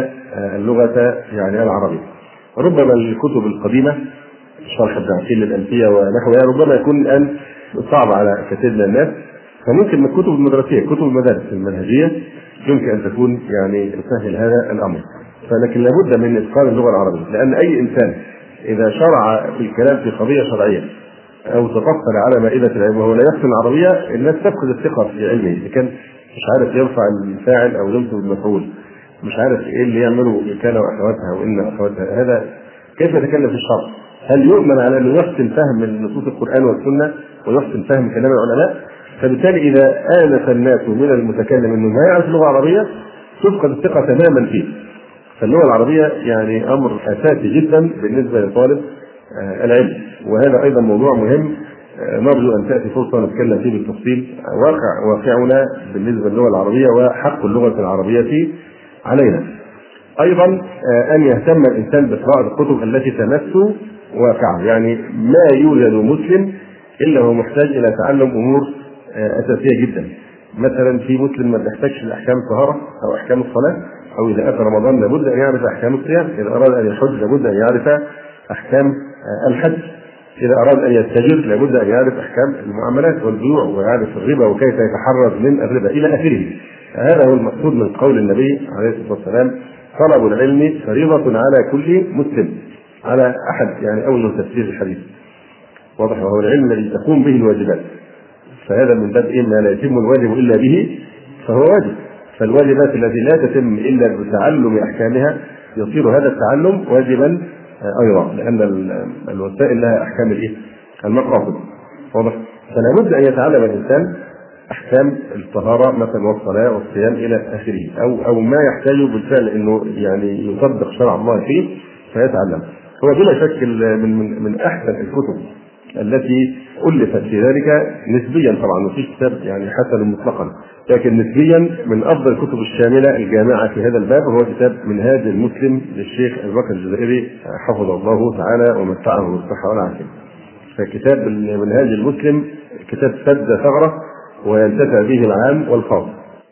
اللغة يعني العربية. ربما الكتب القديمة شرح ابن عقيل للألفية ونحوها ربما يكون الآن صعب على كثير من الناس، فممكن من الكتب المدرسية كتب المدارس المنهجية يمكن أن تكون يعني تسهل هذا الأمر. فلكن لابد من إتقان اللغة العربية، لأن أي إنسان إذا شرع في الكلام في قضية شرعية أو تفصل على مائدة العلم وهو لا يحسن العربية الناس تفقد الثقة في علمه. إذا كان مش عارف يرفع الفاعل أو ينصب المفعول، مش عارف إيه اللي يعمله كان وأخواتها وإن أخواتها، هذا كيف يتكلم في الشرع؟ هل يؤمن على أن يحسن فهم من نصوص القرآن والسنة ويحسن فهم كلام العلماء؟ فبالتالي إذا آنف الناس من المتكلم أنه ما يعرف اللغة العربية تفقد الثقة تماما فيه. فاللغة العربية يعني أمر أساسي جدا بالنسبة لطالب العلم، وهذا أيضا موضوع مهم نرجو أن تأتي فرصة نتكلم فيه بالتفصيل. واقع واقعنا بالنسبة للغة العربية وحق اللغة العربية علينا. أيضا أن يهتم الإنسان بقراءة الكتب التي تمس واقعه، يعني ما يوجد مسلم إلا هو محتاج إلى تعلم أمور أساسية جدا. مثلا في مسلم ما يحتاجش لأحكام الطهارة أو أحكام الصلاة، أو إذا أتى رمضان لابد أن يعرف أحكام الصيام، إذا أراد أن يحج لابد أن يعرف أحكام الحج، إذا أراد أن يتجر لابد أن يعرف أحكام المعاملات والبيوع ويعرف الربا وكيف يتحرز من الربا إلى آخره. هذا هو المقصود من قول النبي عليه الصلاة والسلام: طلب العلم فريضة على كل مسلم، على أحد يعني أول تفسير الحديث واضح، وهو العلم الذي تقوم به الواجبات. فهذا من باب إن لا يتم الواجب إلا به فهو واجب. فالواجبات التي لا تتم إلا بتعلم أحكامها يصير هذا التعلم واجبا أيضا، لأن الوسائل لها أحكام الإيه؟ المقاصد واضح. فلا بد أن يتعلم الإنسان أحكام الطهارة مثلا والصلاة والصيام إلى آخره، أو أو ما يحتاجه بالفعل إنه يعني يطبق شرع الله فيه فيتعلم. هو بلا شك من من من أحسن الكتب التي ألفت في ذلك نسبيا، طبعا ما فيش كتاب يعني حسن مطلقا، لكن نسبيا من أفضل الكتب الشاملة الجامعة في هذا الباب هو كتاب منهاج المسلم للشيخ أبي بكر الجزائري حفظه الله تعالى ومتعه بالصحة والعافية. فكتاب منهاج المسلم كتاب سد ثغرة وينتفع به العام والخاص،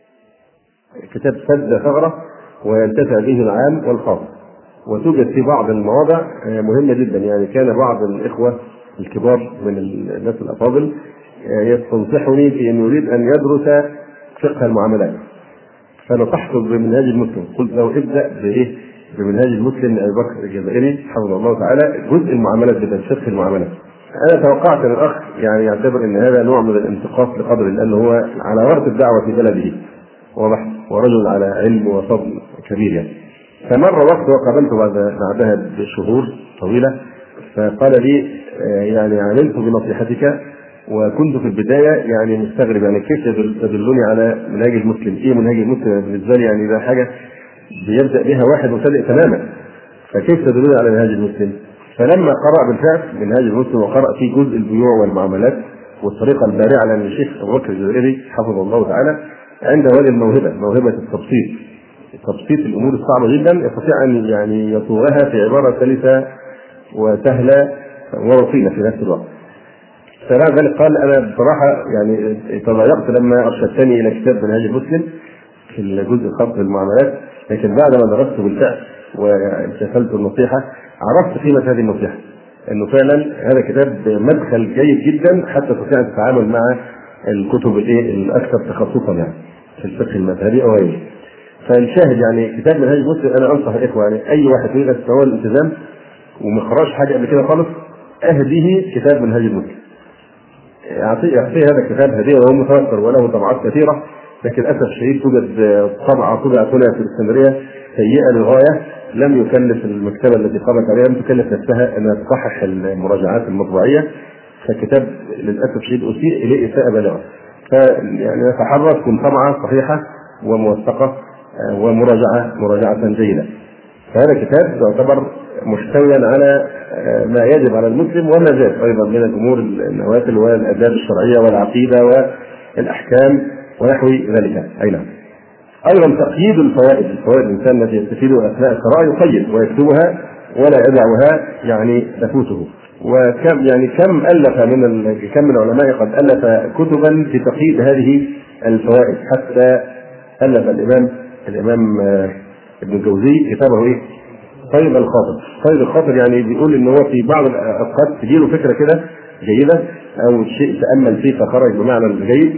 كتاب سد ثغرة وينتفع به العام والخاص. وتوجد في بعض المواضع مهمة جدا، يعني كان بعض الإخوة الكبار من الناس الأفاضل يستنصحني في أن يريد أن يدرس فقه المعاملات، فنصحته بمنهاج المسلم، قلت له ابدأ بإيه؟ بمنهاج المسلم لأبي بكر الجزائري حفظه الله تعالى، جزء المعاملات بدأ فقه المعاملات. أنا توقعت أن الأخ يعني يعتبر أن هذا نوع من الانتقاص لقدر، لأنه هو على ورث الدعوة في بلده واضح، ورجل على علم وفضل كبير يعني. فمر وقت وقابلته بعد بعدها بشهور طويلة، فقال لي يعني علمت بنصيحتك وكنت في البداية يعني مستغرب، يعني كيف تدلني على منهاج المسلم؟ إيه منهاج المسلم بالنسبة لي؟ يعني ده حاجة بيبدأ بها واحد مبتدئ تماما، فكيف تدلني على منهاج المسلم؟ فلما قرأ بالفعل منهاج المسلم وقرأ في جزء البيوع والمعاملات والطريقة البارعة لأن الشيخ أبو بكر الجزائري حفظه الله تعالى عنده هذه الموهبة، موهبة التبسيط، تبسيط الأمور الصعبة جدا، يستطيع أن يعني يصوغها في عبارة سلسة وسهلة ورصينة في نفس الوقت. فبعد ذلك قال: أنا بصراحة يعني تضايقت لما أرشدتني إلى كتاب منهاج المسلم في الجزء الخاص بالمعاملات، لكن بعد ما درسته بالفعل وامتثلت النصيحة عرفت قيمة هذه النصيحة، إنه فعلا هذا كتاب مدخل جيد جدا حتى تستطيع التعامل مع الكتب الأكثر تخصصا يعني في الفقه المذهبي أو غيره. فالشاهد يعني كتاب منهاج المسلم أنا أنصح الإخوة يعني أي واحد يريد يستوى الالتزام وما قراش حاجة قبل كده خالص أهديه كتاب منهاج المسلم، يعطيه هذا الكتاب هدية وهو متوفر وله طبعات كثيرة، لكن للأسف الشديد توجد طبعة طبعت هنا في الإسكندرية سيئة للغاية، لم يكلف المكتبة التي قامت عليها لم تكلف نفسها أنها تصحح المراجعات المطبوعية، فالكتاب للأسف الشديد أسيء إليه إساءة بالغة. فيعني نتحرص كل طبعة صحيحة وموثقة ومراجعة مراجعة جيدة. فهذا الكتاب يعتبر محتويا على ما يجب على المسلم وما زاد أيضا من الأمور النوافل والآداب الشرعية والعقيدة والأحكام ونحو ذلك. أي نعم. أيضا تقييد الفوائد، الفوائد الإنسان التي يستفيدها أثناء القراءة يقيد ويكتبها ولا يدعها يعني تفوته. وكم يعني كم ألف من كم من العلماء قد ألف كتبا في تقييد هذه الفوائد، حتى ألف الإمام الإمام ابن الجوزي كتابه إيه؟ طيب الخاطر. طيب الخاطر يعني بيقول إن هو في بعض الأوقات تجيله فكرة كده جيدة أو شيء تأمل فيه فخرج بمعنى الجيد،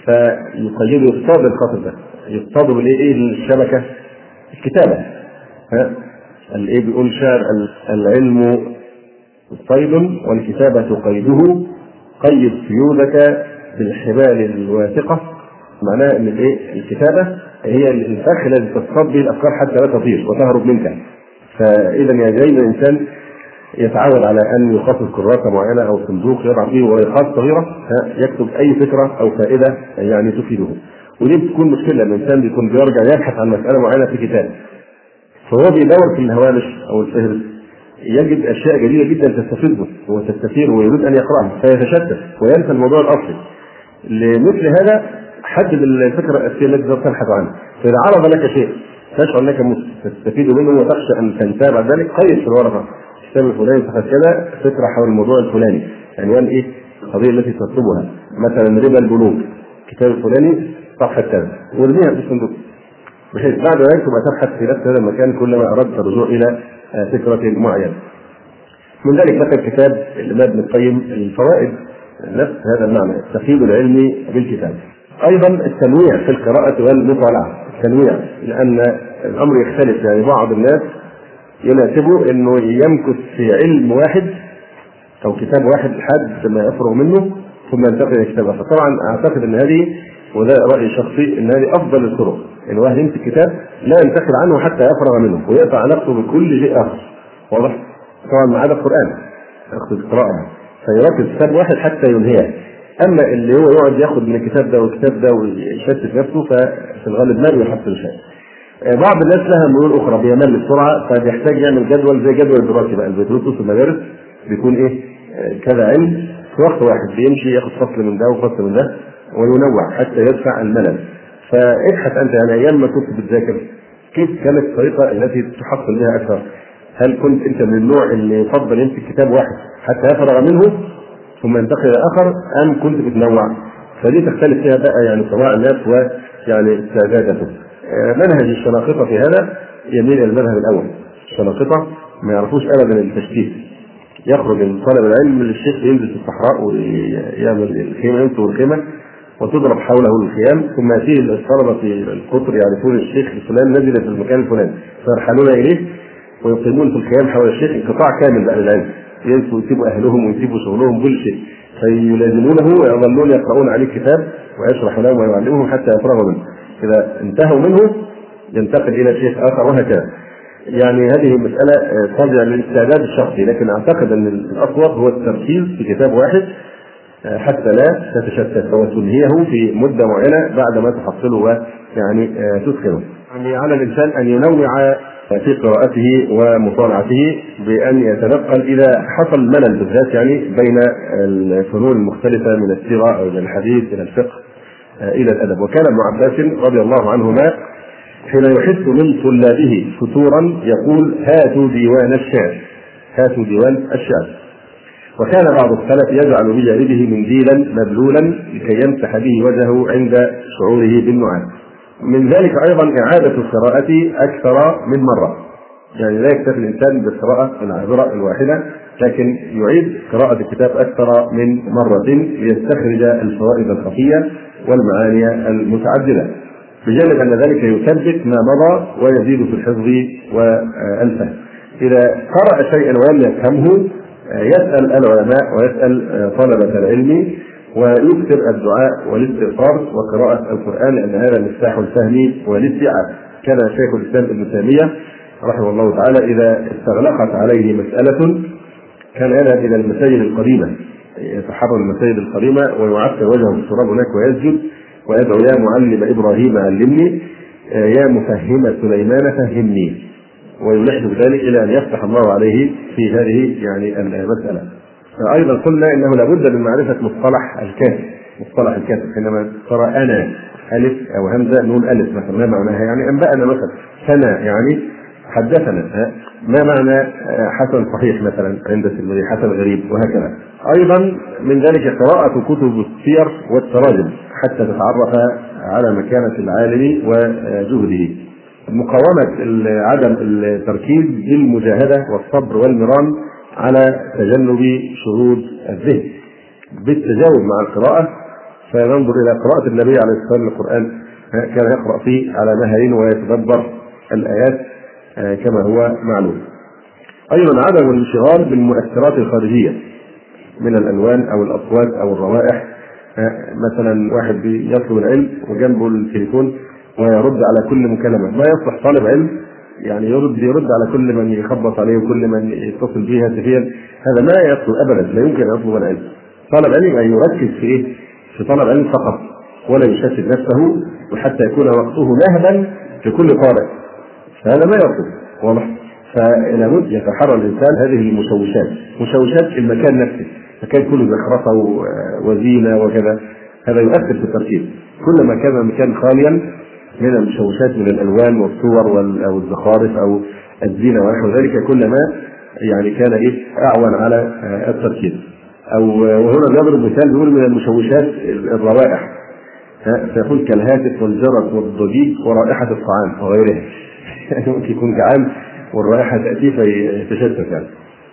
فيقيده يصطاد الخاطر ده، يصطاد بالإيه؟ إيه الشبكة؟ الكتابة. ها؟ الإيه بيقول شعر العلم صيد والكتابة قيده، قيد سيودك بالحبال الواثقة. معناه ان الايه الكتابه هي الفخ الذي تصطاد به الافكار حتى لا تطير وتهرب منك. فاذا يجب الانسان يتعود على ان يخصص كراسه معينه او صندوق يضع فيه ورقات صغيره يكتب اي فكره او فائده يعني تفيده. ودي بتكون مشكله، الانسان بيكون بيرجع يبحث عن مساله معينه في كتاب، فهو بيدور في الهوامش او الفهرس يجد اشياء جديده جدا تستفيده وتستثير ويريد ان يقراها فيتشتت وينسى الموضوع الاصلي. لمثل هذا حدد الفكره الاساسيه التي تبحث عنها، فاذا عرض لك شيء تشعر انك تستفيد منه وتخشى ان تنساه بعد ذلك، قيد في الورقه الكتاب الفلاني فقد كذا فكره حول الموضوع الفلاني، عنوان ايه القضيه التي تطلبها، مثلا ربا البنوك الكتاب الفلاني صفحه كذا، وارميها في الصندوق بحيث بعد ذلك تبقى تبحث في نفس هذا المكان كلما اردت الرجوع الى فكره معينه. من ذلك مثل كتاب الإمام ابن القيم الفوائد نفس هذا المعنى، التقييد العلمي بالكتاب. ايضا التنويع في القراءه والمطالعه، التنويع لان الامر يختلف، يعني بعض الناس يناسبه انه يمكث في علم واحد او كتاب واحد لحد ما يفرغ منه ثم ينتقل الى كتاب اخر. طبعا اعتقد ان هذه، وده رايي الشخصي، ان هذه افضل الطرق، ان الواحد يمسك كتاب لا ينتقل عنه حتى يفرغ منه ويقطع علاقته بكل شيء اخر، واضح؟ طبعا ما عدا القران اخذ القراءه فيركز كتاب واحد حتى ينهيه. اما اللي هو يقعد ياخذ من الكتاب ده والكتاب ده ويشتت نفسه ففي الغالب ما بيحصل شيء. بعض الناس لها ميول اخرى، بيمل بسرعه فبيحتاج يعمل جدول زي جدول الدراسي بقى اللي بيدرسه في المدارس، بيكون ايه كذا علم في وقت واحد، بيمشي ياخذ فصل من ده وفصل من ده وينوع حتى يدفع الملل. فابحث انت يعني ايام ما كنت بتذاكر كيف كانت الطريقه التي تحصل بها اكثر؟ هل كنت انت من النوع اللي يفضل يمسك كتاب واحد حتى يفرغ منه ثم ينتقل الى اخر، ام كنت بتنوع؟ فدي تختلف فيها بقى يعني طباع الناس ويعني استعداداتهم. منهج الشناقطه في هذا يميل الى المذهب الاول. الشناقطه ما يعرفوش ابدا التشتيت، يخرج طالب العلم للشيخ ينزل في الصحراء ويعمل الخيمه، ينصب الخيمه وتضرب حوله الخيام، ثم ياتيه الطلبه في القطر يعرفون الشيخ الفلاني نزل في المكان الفلاني فيرحلون اليه ويقيمون في الخيام حول الشيخ انقطاع كامل بقى للعلم، ينسوا يسيبوا اهلهم ويسيبوا شغلهم كل شيء، فيلازمونه ويظلون يقرؤون عليه الكتاب ويشرح لهم ويعلمهم حتى يفرغوا منه. اذا انتهوا منه ينتقل الى شيخ اخر وهكذا. يعني هذه مساله ترجع للاستعداد الشخصي، لكن اعتقد ان الاصوب هو التركيز في كتاب واحد حتى لا تتشتت وتنهيه في مده معينه بعد ما تحصله ويعني تتقنه. يعني على الانسان ان ينوع في قراءته ومطالعته بأن يتنقل إذا حصل ملل بالذات يعني بين الفنون المختلفة من السيرة أو إلى الحديث إلى الفقه إلى الأدب. وكان ابن عباس رضي الله عنهما حين يحس من طلابه فتورا يقول هاتوا ديوان الشعر، هاتوا ديوان الشعر. وكان بعض السلف يجعل بجانبه منديلا مبلولا لكي يمسح به وجهه عند شعوره بالنعاس. من ذلك ايضا اعاده القراءه اكثر من مره، يعني لا يكتفي الانسان بالقراءه العابره الواحده، لكن يعيد قراءه الكتاب اكثر من مره ليستخرج الفوائد الخفيه والمعاني المتعدده، بجانب ان ذلك يثبت ما مضى ويزيد في الحفظ والفهم. اذا قرأ شيئا ولم يفهمه يسأل العلماء ويسأل طلبة العلم ويكثر الدعاء والاستغفار وقراءة القرآن، لأن هذا مفتاح الفهم والاستيعاب. كان شيخ الإسلام ابن تيمية رحمه الله تعالى إذا استغلقت عليه مسألة كان يذهب إلى المساجد القديمة، يتحرر المساجد القديمة ويعفر وجهه في التراب هناك ويسجد ويدعو يا معلم إبراهيم علمني، يا مفهم سليمان فهمني، ويلح بذلك إلى أن يفتح الله عليه في هذه يعني المسألة. أيضا قلنا إنه لابد من معرفة مصطلح الكاتب، مصطلح الكاتب حينما ترى أنا ألف أو همزة نون ألف مثلا ما معناها؟ يعني أنبأنا مثلا، سنة يعني حدثنا، ما معنى حسن صحيح مثلا عند الترمذي، حسن غريب، وهكذا. أيضا من ذلك قراءة كتب السير والتراجم حتى تتعرف على مكانة العالم وجهده. مقاومة عدم التركيز بالمجاهدة والصبر والمران على تجنب شذوذ الذهن بالتجاوب مع القراءة. فننظر إلى قراءة النبي عليه الصلاة والسلام للقرآن، كان يقرأ فيه على مهل ويتدبر الآيات كما هو معلوم. أيضا عدم الانشغال بالمؤثرات الخارجية من الألوان أو الأصوات أو الروائح. مثلا واحد بيطلب العلم وجنبه التليفون ويرد على كل مكالمة. ما يصلح طالب علم يعني يرد يرد على كل من يخبط عليه وكل من يتصل به هاتفيا. هذا ما يطلب أبدا، لا يمكن أن يطلب العلم. طالب علم أن يركز في إيه؟ في طلب علم فقط، ولا يشتت نفسه، وحتى يكون وقته نهبا في كل قارئ. فهذا ما يطلب، واضح؟ فلا بد يتحرى الإنسان هذه المشوشات، مشوشات المكان نفسه، مكان كله زخرفة وزينة وكذا، هذا يؤثر في التركيز. كلما كان المكان خاليا من المشوشات من الألوان والصور أو الزخارف أو الزينة ونحو ذلك، كلما يعني كان إيه أعون على التركيز. أو وهنا نضرب مثال، بيقول من المشوشات الروائح، فيكون كالهاتف والجرس والضجيج ورائحة الطعام وغيرها. يعني ممكن يكون جعان والرائحة تأتي فيتشتت يعني.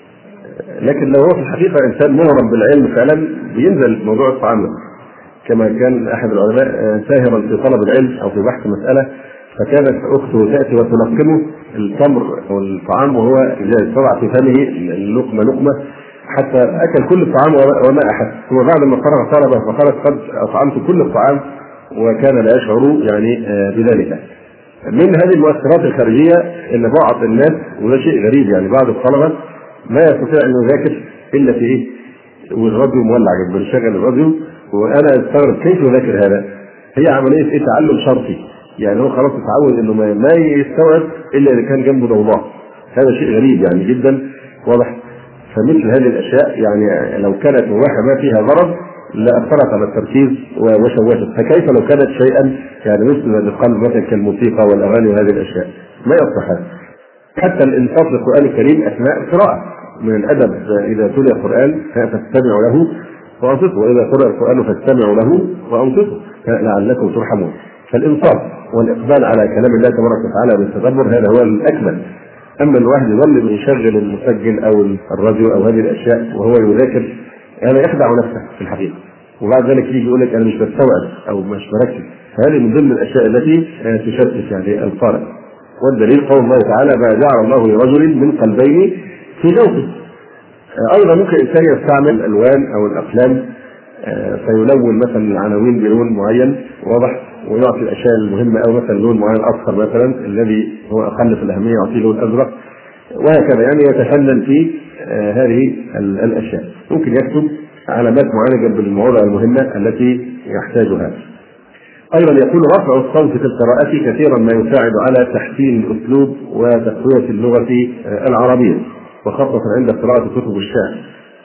لكن لو هو في الحقيقة إنسان مغرم بالعلم فعلا بينزل موضوع الطعام، كما كان أحد العلماء ساهرا في طلب العلم أو في بحث مسألة، فكانت أخته تأتي وتلقمه التمر والطعام وهو جالس تضع في فمه اللقمة لقمة حتى أكل كل الطعام وما أحد. ثم بعد ما فرغ طلبه فقالت قد أطعمت كل الطعام، وكان لا يشعر يعني بذلك. من هذه المؤثرات الخارجية ان بعض الناس، وده شيء غريب يعني، بعض الطلبة ما يستطيع ان يذاكر الا في ايه؟ والراديو مولع جدا، بنشغل الراديو. وانا استغرب كيف يذاكر هذا؟ هي عملية ايه؟ تعلم شرطي، يعني هو خلاص اتعود انه ما يستوعب الا اذا كان جنبه ضوضاء. هذا شيء غريب يعني جدا، واضح؟ فمثل هذه الاشياء يعني لو كانت مباحة ما فيها ضرر لأثرت على التركيز وشوشت، فكيف لو كانت شيئا يعني مثل القلب مثلا كالموسيقى والأغاني وهذه الأشياء؟ ما يصلح هذا. حتى الإنصات للقرآن الكريم أثناء القراءة من الأدب، إذا تلي القرآن فاستمعوا له وأنصتوا، وإذا قرأ القرآن فاستمعوا له وأنصتوا لعلكم ترحمون. فالإنصات والإقبال على كلام الله تبارك وتعالى بالتدبر هذا هو الأكمل. أما الواحد يظل يشغل المسجل أو الراديو أو هذه الأشياء وهو يذاكر، هذا يعني يخدع نفسه في الحقيقة، وبعد ذلك يجي يقول لك أنا مش بستوعب أو مش مركز. فهذه من ضمن الأشياء التي تشتت يعني القارئ. والدليل قول الله تعالى: ما جعل الله لرجل من قلبين في جوفه. أيضا ممكن الإنسان يستعمل الألوان أو الأقلام فيلون مثلا العناوين بلون معين واضح، ويعطي الأشياء المهمة أو مثلا لون معين أصفر مثلا، الذي هو أقل في الأهمية يعطيه لون أزرق، وهكذا يعني يتفنن في هذه الأشياء. ممكن يكتب علامات معينة جنب المواضع المهمة التي يحتاجها. أيضا يكون رفع الصوت في القراءة كثيرا ما يساعد على تحسين الأسلوب وتقوية اللغة العربية، وخاصة عند قراءة كتب الشعر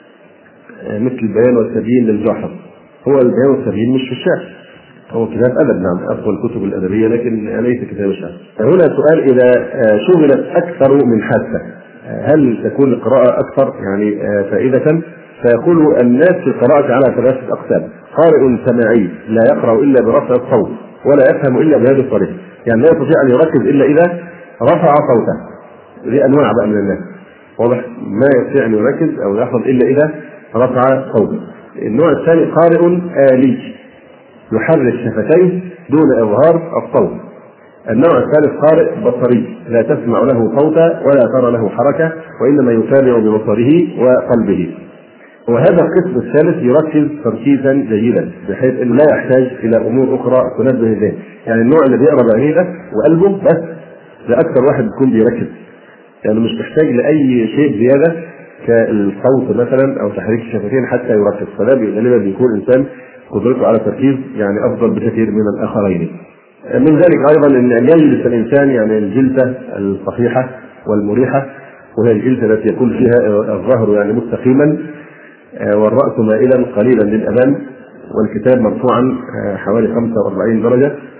مثل البيان والتبيين للجحر. هو البيان والتبيين مش في الشعر، هو كتاب أدب، نعم أفضل الكتب الأدبية، لكن ليس كتاب الشعر. هنا سؤال: إذا شغلت أكثر من حادثة هل تكون القراءة أكثر يعني فائدة؟ فيقول الناس في القراءة على ثلاثة أقسام: قارئ سماعي لا يقرأ إلا برفع الصوت ولا يفهم إلا بهذه الطريقة، يعني لا يستطيع أن يركز إلا إذا رفع صوته. دي أنواع بقى من الناس، واضح؟ ما يستطيع أن يركز أو يحفظ إلا إذا رفع صوته. النوع الثاني قارئ آلي يحرك شفتيه دون إظهار الصوت. النوع الثالث قارئ بصري لا تسمع له صوتا ولا ترى له حركة، وإنما يتابع ببصره وقلبه. وهذا القسم الثالث يركز تركيزا جيدا بحيث انه لا يحتاج الى امور اخرى تنبه الذهن. يعني النوع اللي بيقرا بعينيه ده وقلبه بس، ده اكثر واحد بيكون بيركز، يعني مش محتاج لاي شيء زياده كالصوت مثلا او تحريك الشفتين حتى يركز. فده غالبا بيكون انسان قدرته على التركيز يعني افضل بكثير من الاخرين. من ذلك ايضا ان يجلس الانسان يعني الجلسه الصحيحه والمريحه، وهي الجلسه التي يكون فيها الظهر يعني مستقيما والرأس مائلا قليلا للأمام، والكتاب مرفوعا حوالي خمسة وأربعين درجة،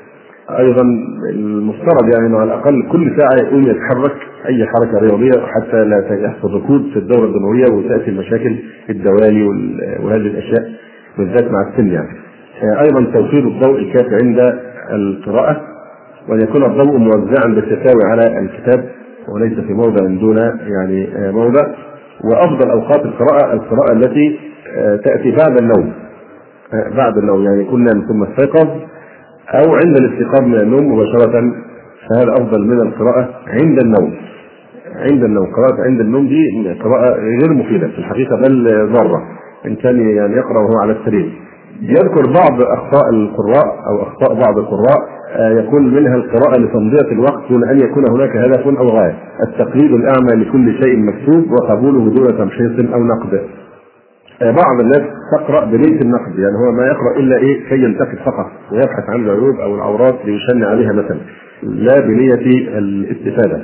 ايضا المفترض يعني انه على الاقل كل ساعه يقوم يتحرك اي حركه رياضيه حتى لا يحصل ركود في الدوره الدمويه وتاتي المشاكل الدوالي وهذه الاشياء بالذات مع السن يعني. ايضا توفير الضوء الكافي عند القراءه، وان يكون الضوء موزعا بالتساوي على الكتاب وليس في موضع دون يعني موضع. وافضل اوقات القراءه القراءه التي تاتي بعد النوم، بعد النوم يعني يكون نام ثم استيقظ او عند الاستيقاظ من النوم مباشره، فهذا افضل من القراءه عند النوم. عند النوم قراءه عند النوم دي قراءه غير مفيده في الحقيقه بل ضاره، انسان يعني يقرا وهو على السرير. يذكر بعض اخطاء القراء او اخطاء بعض القراء يكون منها القراءة لتمضية الوقت دون أن يكون هناك هدف أو غاية، التقليد الأعمى لكل شيء مكتوب وقبوله دون تمحيص أو نقد. بعض الناس تقرأ بنية النقد، يعني هو ما يقرأ إلا إيه كي ينتقد فقط ويبحث عن العيوب أو العورات ليشن عليها مثلا، لا بنية الاستفادة.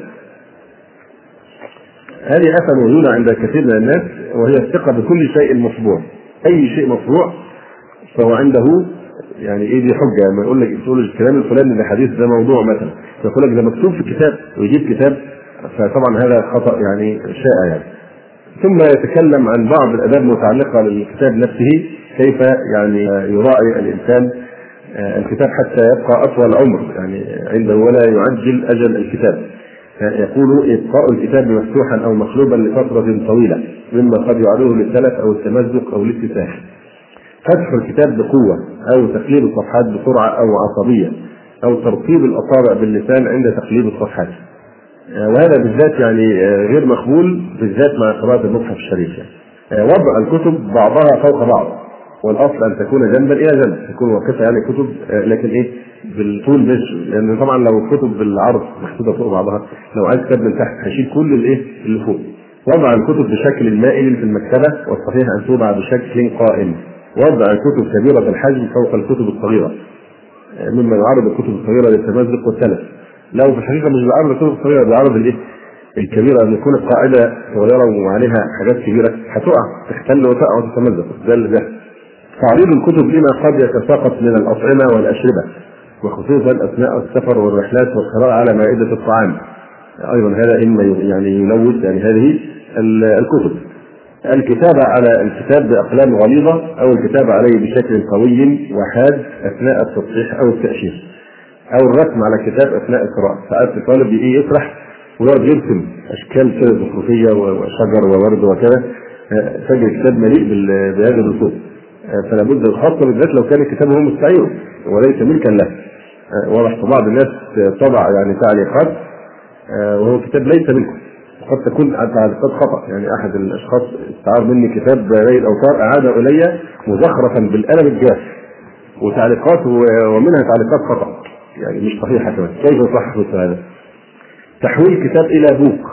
هذه آفة موجودة عند الكثير من الناس، وهي الثقة بكل شيء مطبوع. أي شيء مطبوع فهو عنده يعني ايه دي حجه. لما يقول لك تقول الكلام الفلاني ده حديث ده موضوع مثلا، يقول لك ده مكتوب في كتاب ويجيب كتاب، فطبعا هذا خطا يعني شائع يعني. ثم يتكلم عن بعض الاداب المتعلقه للكتاب نفسه، كيف يعني يراعي الانسان الكتاب حتى يبقى اطول عمر يعني عنده ولا يعجل اجل الكتاب. يقول ابقاء الكتاب مفتوحا او مقلوبا لفتره طويله مما قد يعرضه للتلف او التمزق او الاتساخ. فتح الكتاب بقوة أو تقليب الصفحات بسرعة أو عصبية أو ترطيب الأصابع باللسان عند تقليب الصفحات، وهذا بالذات يعني غير مقبول بالذات مع قراءة المصحف الشريف. يعني وضع الكتب بعضها فوق بعض، والأصل أن تكون جنبا إلى جنب، تكون واقفة يعني كتب لكن إيه بالطول مش، لأن يعني طبعا لو الكتب بالعرض محطوطة فوق بعضها لو عايز كتاب من تحت هيشيل كل الإيه اللي فوق. وضع الكتب بشكل مائل في المكتبة، والصحيح أن توضع بشكل قائم. وضع الكتب كبيرة الحجم فوق الكتب الصغيرة مما يعرض الكتب الصغيرة للتمزق والتلف. لو في الحقيقة مش بيعرض الكتب الصغيرة، بيعرض الايه الكبيرة، ان يكون القاعدة صغيرة وعليها حاجات كبيرة هتقع تختل وتقع وتتمزق. ده اللي بيحصل. تعريض الكتب لما قد يتساقط من الأطعمة والأشربة، وخصوصا أثناء السفر والرحلات والقراءة على مائدة الطعام. أيضا هذا إما يعني يلوث يعني هذه الكتب. الكتابة على الكتاب بأقلام غليظة أو الكتابة عليه بشكل قوي وحاد أثناء التصحيح أو التأشير، أو الرسم على الكتاب أثناء القراءة. ساعات الطالب بيجي يسرح ويقعد يرسم أشكال كده زخرفية وشجر وورد وكذا، تجد الكتاب مليء بهذه الرسوم، فلا بد الخاصة بالذات لو كان الكتاب هو مستعيره وليس ملكا له. واضح. بعض الناس طبع يعني تعليقات وهو كتاب ليس ملكه، قد تكون تعليقات خطأ. يعني أحد الأشخاص استعار مني كتاب نيل الأوطار أعاده إلي مزخرفا بالقلم الجاف، وتعليقات ومنها تعليقات خطأ يعني مش صحيحة كمان. كيف يصحح مثل هذا؟ تحويل كتاب إلى بوك.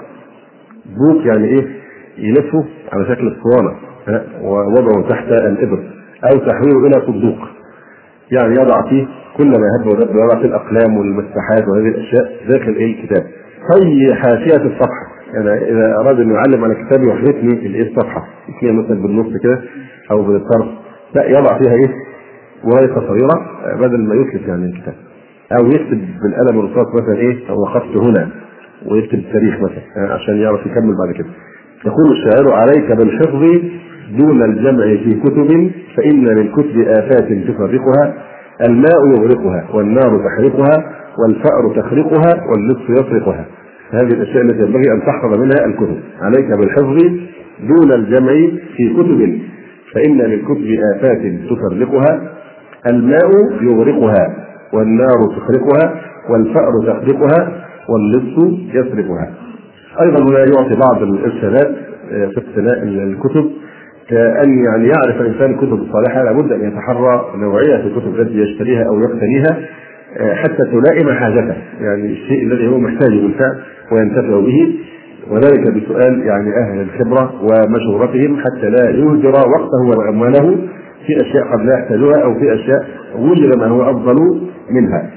بوك يعني إيه؟ يلفه على شكل اسطوانة ووضعه تحت الإبر، أو تحويله إلى صندوق يعني يضع فيه كل ما يهب ودب، يضع فيه الأقلام والمساحات وهذه الأشياء داخل إيه الكتاب. طي حاشية الصفحة، يعني إذا أراد أن يعلم على كتابه يحركني الإيه الصفحة يكون مثلا بالنص كده أو بالطرف، لا يضع فيها إيه ورقة صغيرة بدل ما يكتب يعني الكتاب، أو يكتب بالقلم الرصاص مثلا إيه وقفت هنا ويكتب التاريخ مثلا عشان يعرف يكمل بعد كده. يقول الشاعر: عليك بالحفظ دون الجمع في كتب، فإن للكتب آفات تفرقها، الماء يغرقها والنار تحرقها والفأر تخرقها واللص يسرقها. هذه الأشياء التي ينبغي أن تحفظ منها الكتب. عليك بالحفظ دون الجمع في كتب، فإن للكتب آفات تفرقها، الماء يغرقها والنار تخرقها والفأر تخرقها واللص يسرقها. أيضا هنا يعطي بعض الإرشادات في اقتناء الكتب، كأن يعني يعرف الإنسان الكتب الصالحة لابد أن يتحرى نوعية الكتب التي يشتريها أو يقتنيها حتى تلائم حاجته، يعني الشيء الذي هو محتاجه بالفعل وينتفع به، وذلك بسؤال يعني أهل الخبرة ومشورتهم حتى لا يهدر وقته وأمواله في أشياء قد لا يحتاجها أو في أشياء وجد ما هو أفضل منها.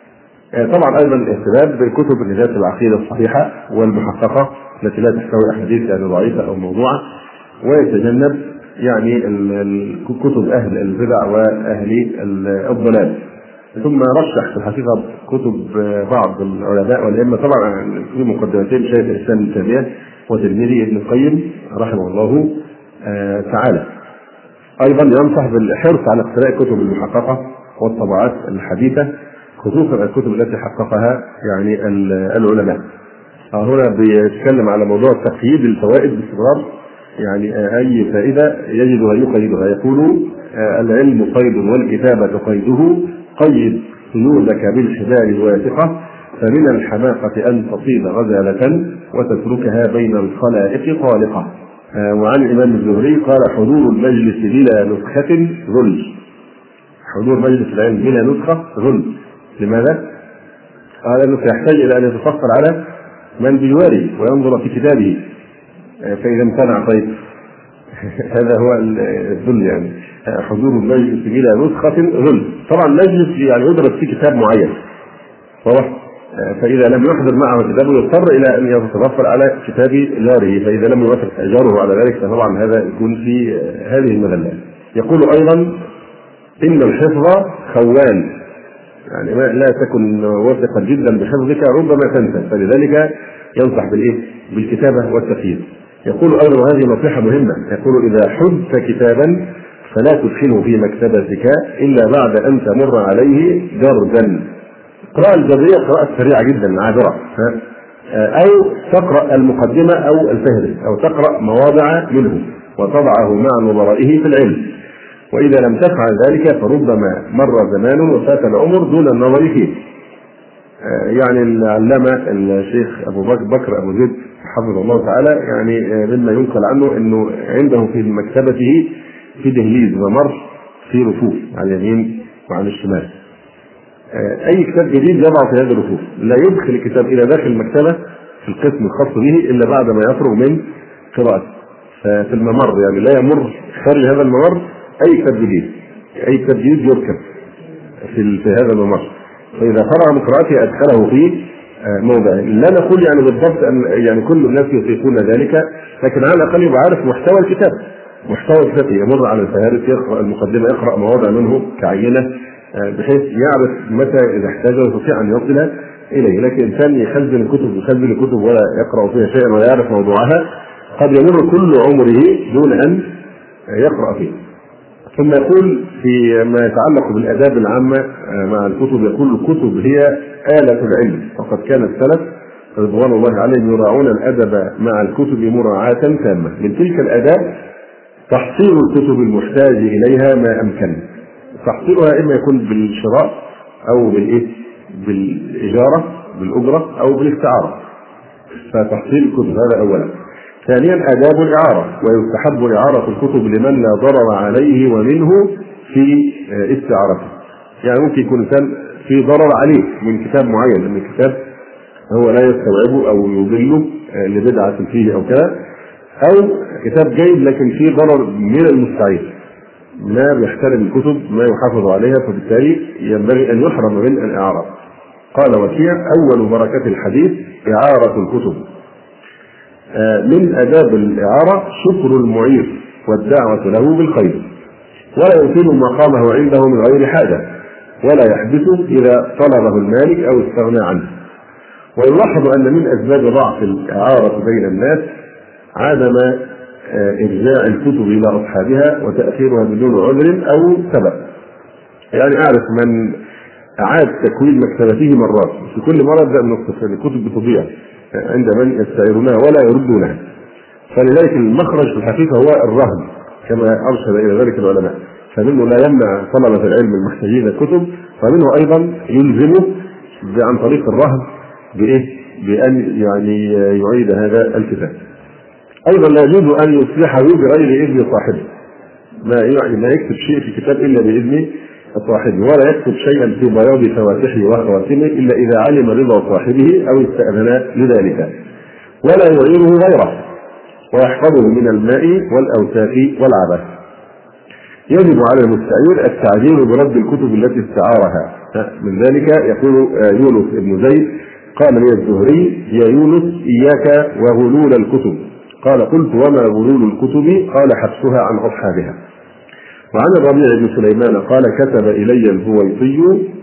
طبعا أيضا الاهتمام بالكتب ذات العقيدة الصحيحة والمحققة التي لا تحتوي أحاديث يعني ضعيفة أو موضوعة، ويتجنب يعني كتب أهل البدع وأهل الضلال. ثم رشح في الحقيقة كتب بعض العلماء والأئمة، طبعا في مقدمتين شيخ الإسلام ابن تيمية وتلميذه ابن القيم رحمه الله تعالى. أيضا ينصح بالحرص على اقتناء الكتب المحققة والطبعات الحديثة، خصوصا الكتب التي حققها يعني العلماء. هنا بيتكلم على موضوع تقييد الفوائد باستمرار، يعني أي فائدة يجدها يقيدها. يقول العلم قيد والكتابة قيده، قيد سنودك بالحبال الواثقة، فمن الحماقة أن تصيد غزالة وتتركها بين الخلائق طالقة. وعن الإمام الزهري قال حضور المجلس بلا نسخة ذل. حضور مجلس العلم بلا نسخة ذل. لماذا؟ قال أنه يحتاج إلى أن يتفكر على من بجواره وينظر في كتابه، فإذا امتنع طيب هذا هو الذل. يعني حضور المجلس بلا نسخة ذل. طبعا المجلس يعني يدرس في كتاب معين واضح، فإذا لم يحضر معه كتابه يضطر إلى أن يتوفر على كتاب جاره، فإذا لم يوافق جاره على ذلك فطبعا هذا يكون في هذه المذلات. يقول أيضا إن الحفظ خوان، يعني ما لا تكن واثقا جدا بحفظك ربما تنسى، فلذلك ينصح بالإيه؟ بالكتابة والتفييد. يقول أيضا وهذه نصيحة مهمة، يقول إذا حدث كتابا فلا تدخله في مكتبتك إلا بعد أن تمر عليه جردا. القراءة الجرية قراءة سريعة جدا عابرة، أو تقرأ المقدمة أو الفهرس، أو تقرأ مواضع منه وتضعه مع نظرائه في العلم. وإذا لم تفعل ذلك فربما مر زمان وفات العمر دون النظر فيه. يعني العلامة الشيخ أبو بكر أبو زيد حفظه الله تعالى يعني مما ينقل عنه أنه عنده في مكتبته في دهليز ومر في رفوف على اليمين وعلى الشمال. أي كتاب جديد يضع في هذه الرفوف، لا يدخل الكتاب إلى داخل المكتبة في القسم الخاص به إلا بعد ما يفرغ من قراءته. ففي الممر يعني لا يمر خارج هذا الممر أي كتاب جديد، أي كتاب جديد يركب في في هذا الممر، فإذا فرغ من قراءته أدخله في موضع. لا نقول يعني بالضبط أن يعني كل الناس يطيقون ذلك، لكن على الأقل يبقى عارف محتوى الكتاب، محتوى الكتاب يمر على الفهارس، يقرأ المقدمة، يقرأ مواضع منه كعينة، بحيث يعرف متى إذا احتاج يستطيع أن يصل إليه. لكن إنسان يخزن الكتب يخزن الكتب ولا يقرأ فيها شيئا ولا يعرف موضوعها قد يمر كل عمره دون أن يقرأ فيه. ثم يقول في ما يتعلق بالآداب العامة مع الكتب، يقول الكتب هي آلة العلم، وقد كان السلف رضوان الله عليهم يراعون الأدب مع الكتب مراعاة تامة. من تلك الآداب تحصيل الكتب المحتاج إليها ما أمكن. تحصيلها إما يكون بالشراء أو بالإيه؟ بالإجارة بالأجرة أو بالاستعارة. فتحصيل الكتب هذا أولا. ثانيا آداب الإعارة، ويستحب إعارة الكتب لمن لا ضرر عليه ومنه في استعارته. يعني ممكن يكون إنسان في ضرر عليه من كتاب معين، من الكتاب هو لا يستوعبه أو يضله لبدعة فيه أو كذا، أو كتاب جيد لكن فيه ضرر من المستعير، ما بيحترم الكتب ما يحافظ عليها، فبالتالي ينبغي أن يحرم من الإعارة. قال وكيع أول بركة الحديث إعارة الكتب. من آداب الإعارة شكر المعير والدعوة له بالخير، ولا يطيل مقامه عنده من غير حاجة، ولا يحبسه إذا طلبه المالك أو استغنى عنه. ويلاحظ أن من أسباب ضعف الإعارة بين الناس عدم إرجاع الكتب إلى أصحابها وتأخيرها بدون عذر أو سبب. يعني أعرف من أعاد تكوين مكتبته مرات، في كل مرة يبدأ من الصفر، الكتب بتضيع عند من يستعيرونها ولا يردونها. فلذلك المخرج في الحقيقة هو الرهن كما أرشد إلى ذلك العلماء. فمنه لا يمنع طلبة العلم المحتاجين الكتب، ومنه أيضا يلزمه عن طريق الرهن بإيه؟ بأن يعني يعيد هذا الكتاب. أيضا لا يجوز أن يصلحه بغير إذن صاحبه، ما يعني ما يكتب شيء في كتاب إلا بإذن صاحبه، ولا يكتب شيئا في بياض فواتحه وخواتمه إلا إذا علم رضا صاحبه أو استأذن لذلك، ولا يعيره غيره، ويحفظه من الماء والأوساخ والعبث. يجب على المستعير التعجيل برد الكتب التي استعارها. من ذلك يقول يونس بن زيد قال لي الزهري يا يونس إياك وغلول الكتب. قال قلت وما غلول الكتب؟ قال حبسها عن أصحابها. وعن الربيع بن سليمان قال كتب إلي البويطي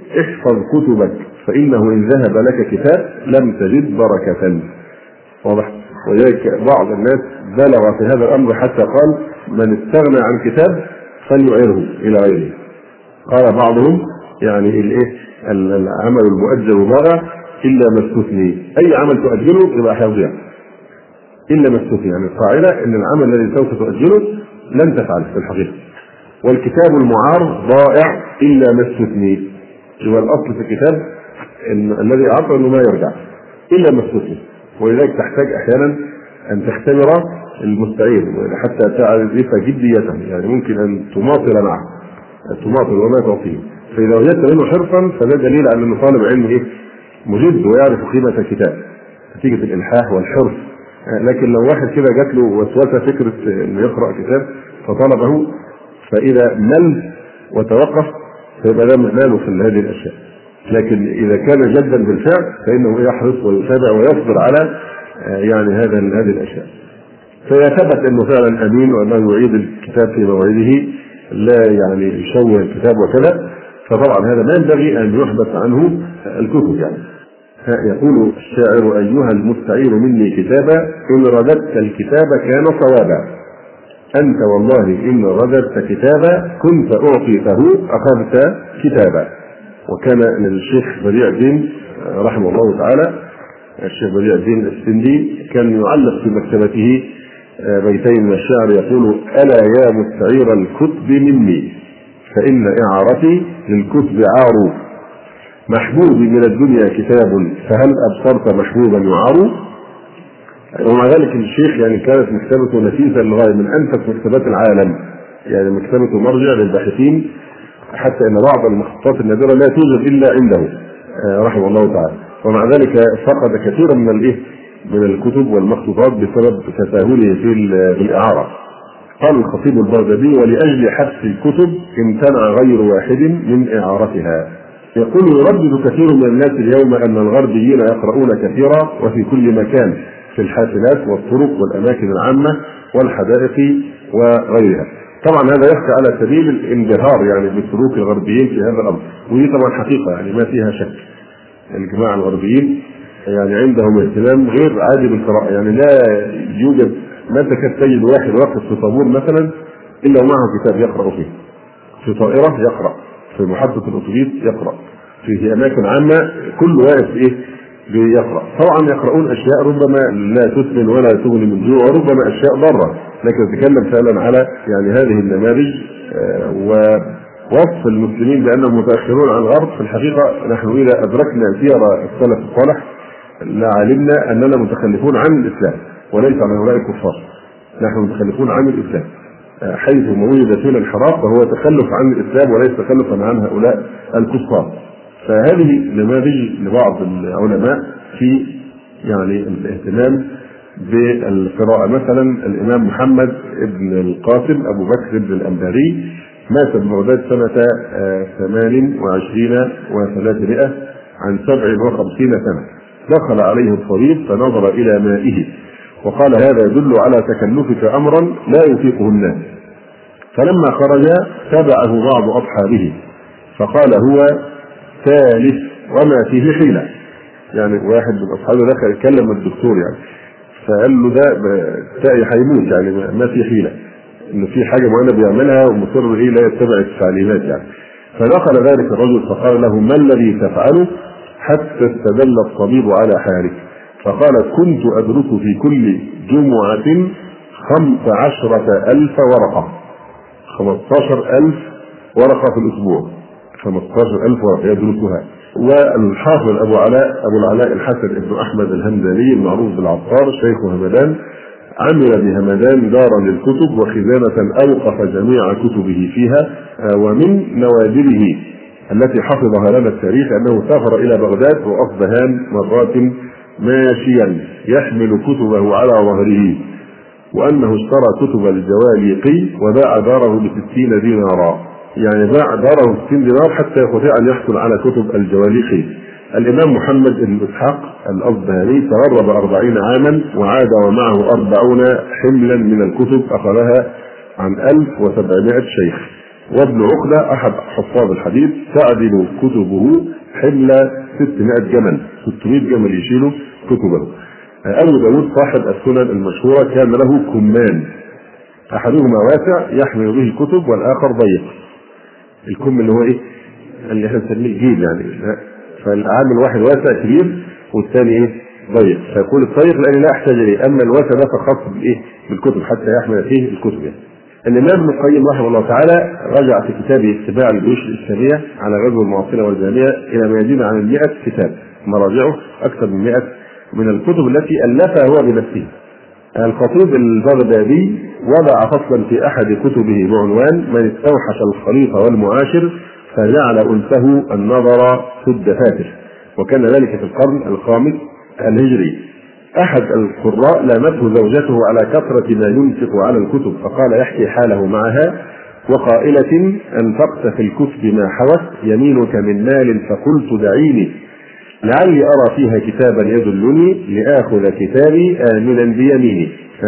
احفظ كتبك فإنه إن ذهب لك كتاب لم تجد بركة. واضح؟ ولذلك بعض الناس بلغ في هذا الأمر حتى قال من استغنى عن كتاب فليعيره إلى غيره. قال بعضهم يعني الإيه العمل المؤجل ضائع إلا ما استثني، أي عمل تؤجله يبقى هيضيع إلا ما استثني، يعني القاعدة إن العمل الذي سوف تؤجله لن تفعل في الحقيقة. والكتاب المعار ضائع إلا ما استثني، هو الأصل في الكتاب إن الذي أعطى إنه ما يرجع إلا ما استثني. ولذلك تحتاج أحيانا أن تختبر المستعير حتى تعرف جديته، يعني ممكن أن تماطل معه تماطل وما تعطيه، فإذا وجدت منه حرصا فده دليل على أنه طالب علم إيه مجد ويعرف قيمة الكتاب نتيجة الإلحاح والحرص. لكن لو واحد كده جات له وسوسة فكرة إنه يقرأ كتاب فطلبه فإذا مل وتوقف فيبقى ده ماله في هذه الأشياء. لكن إذا كان جدا بالفعل فإنه يحرص ويتابع ويصبر على يعني هذا هذه الأشياء، فيثبت أنه فعلا أمين وأنه يعيد الكتاب في موعده لا يعني يشوه الكتاب وكذا، فطبعا هذا ما ينبغي أن يحبس عنه الكتب. يعني يقول الشاعر أيها المستعير مني كتابا إن رددت الكتاب كان صوابا، أنت والله إن رددت كتابا كنت أعطيته أخذت كتابا. وكان للشيخ بديع الدين رحمه الله تعالى الشيخ بديع الدين السندي كان يعلق في مكتبته بيتين من الشعر يقول ألا يا مستعير الكتب مني فإن إعارتي للكتب عار، محبوبي من الدنيا كتاب فهل أبصرت محبوبا يعار. ومع ذلك الشيخ يعني كانت مكتبته نفيسة للغاية، من أنفس مكتبات العالم، يعني مكتبته مرجع للباحثين، حتى أن بعض المخطوطات النادرة لا توجد إلا عنده رحمه الله تعالى. ومع ذلك فقد كثيرا من الإيه من الكتب والمخطوطات بسبب تساهله في الإعارة. قال الخطيب البغدادي ولأجل حبس الكتب امتنع غير واحد من إعارتها. يقول يردد كثير من الناس اليوم أن الغربيين يقرؤون كثيرا وفي كل مكان في الحافلات والطرق والأماكن العامة والحدائق وغيرها. طبعا هذا يحكى على سبيل الانبهار يعني بسلوك الغربيين في هذا الأمر، ودي طبعا حقيقة يعني ما فيها شك. الجماعة الغربيين يعني عندهم اهتمام غير عادي بالقراءة، يعني لا يوجد ما تكاد تجد واحد واقف في طابور مثلا إلا ومعه كتاب يقرأ فيه، في طائرة يقرأ، في محطة الأتوبيس يقرأ، في أماكن عامة كل واقف إيه بيقرأ. طبعا يقرؤون أشياء ربما لا تسمن ولا تغني من جوع وربما أشياء ضارة، لكن نتكلم فعلا على يعني هذه النماذج آه ووصف المسلمين بأنهم متأخرون عن الغرب. في الحقيقة نحن إذا أدركنا سير السلف الصالح لعلمنا أننا متخلفون عن الإسلام وليس عن هؤلاء الكفار، نحن متخلفون عن الإسلام حيث ما وجد فينا الانحراف فهو تخلف عن الإسلام وليس تخلفا عن هؤلاء الكفار. فهذه نماذج لبعض العلماء في يعني الاهتمام بالقراءة. مثلا الإمام محمد بن القاسم أبو بكر بن الأنباري مات ببغداد سنة ثمان وعشرين وثلاثمائة عن سبع وخمسين سنة. دخل عليه الطبيب فنظر إلى مائه وقال هذا يدل على تكلفك أمرا لا يطيقه الناس. فلما خرج تبعه بعض أصحابه فقال هو ثالث وما فيه حيلة، يعني واحد من أصحابه دخل يتكلم الدكتور يعني فقال له ده تاعي هيموت يعني ما في حيلة، إنه في حاجة معينة بيعملها ومصر إيه لا يتبع التعليمات يعني. فدخل ذلك الرجل فقال له ما الذي تفعله حتى استدل الطبيب على حالك؟ فقال كنت أدرك في كل جمعة خمس عشرة ألف ورقة، خمستاشر ألف ورقة في الأسبوع، خمستاشر ألف ورقة يدرسها. والحافظ أبو علاء أبو العلاء الحسن بن أحمد الهمداني المعروف بالعطار شيخ همدان عمل بهمدان دارا للكتب وخزانة أوقف جميع كتبه فيها. ومن نوادره التي حفظها لنا التاريخ أنه سافر إلى بغداد وأصبهان مرات ماشيا يحمل كتبه على ظهره، وأنه اشترى كتب الجواليقي وباع داره بستين دينارا، يعني باع داره بستين دينار حتى يستطيع أن يحصل على كتب الجواليقي. الإمام محمد بن إسحاق الأصبهاني تغرب أربعين عاما وعاد ومعه أربعون حملا من الكتب أخذها عن ألف وسبعمائة شيخ. وابن عقدة أحد حفاظ الحديث تعدل كتبه حمل ستمائة جمل، ستمائة جمل يشيلوا كتبه. أبو داود صاحب السنن المشهورة كان له كمان، أحدهما واسع يحمل به الكتب والآخر ضيق. الكم اللي هو إيه؟ اللي احنا بنسميه الجيب يعني، فالعامل واحد واسع كبير والثاني إيه؟ ضيق، فيكون الضيق لأن لا أحتاج إليه، أما الواسع ده فخاص بإيه؟ بالكتب حتى يحمل فيه الكتب يعني. الإمام ابن القيم رحمه الله تعالى رجع في كتابه اتباع الجيوش الإسلامية على غزو المعطلة والجهمية إلى ما يزيد عن المئة كتاب، مراجعه أكثر من مئة من الكتب التي ألفها هو بنفسه. الخطيب البغدادي وضع فصلا في أحد كتبه بعنوان من استوحش الخليط والمعاشر فجعل أنسه النظر في الدفاتر، وكان ذلك في القرن الخامس الهجري. أحد القراء لامته زوجته على كثرة ما ينفق على الكتب، فقال يحكي حاله معها وقائلة أنفقت في الكتب ما حوت يمينك من مال فقلت دعيني لعلي أرى فيها كتابا يدلني لآخذ كتابي آمنا بيميني.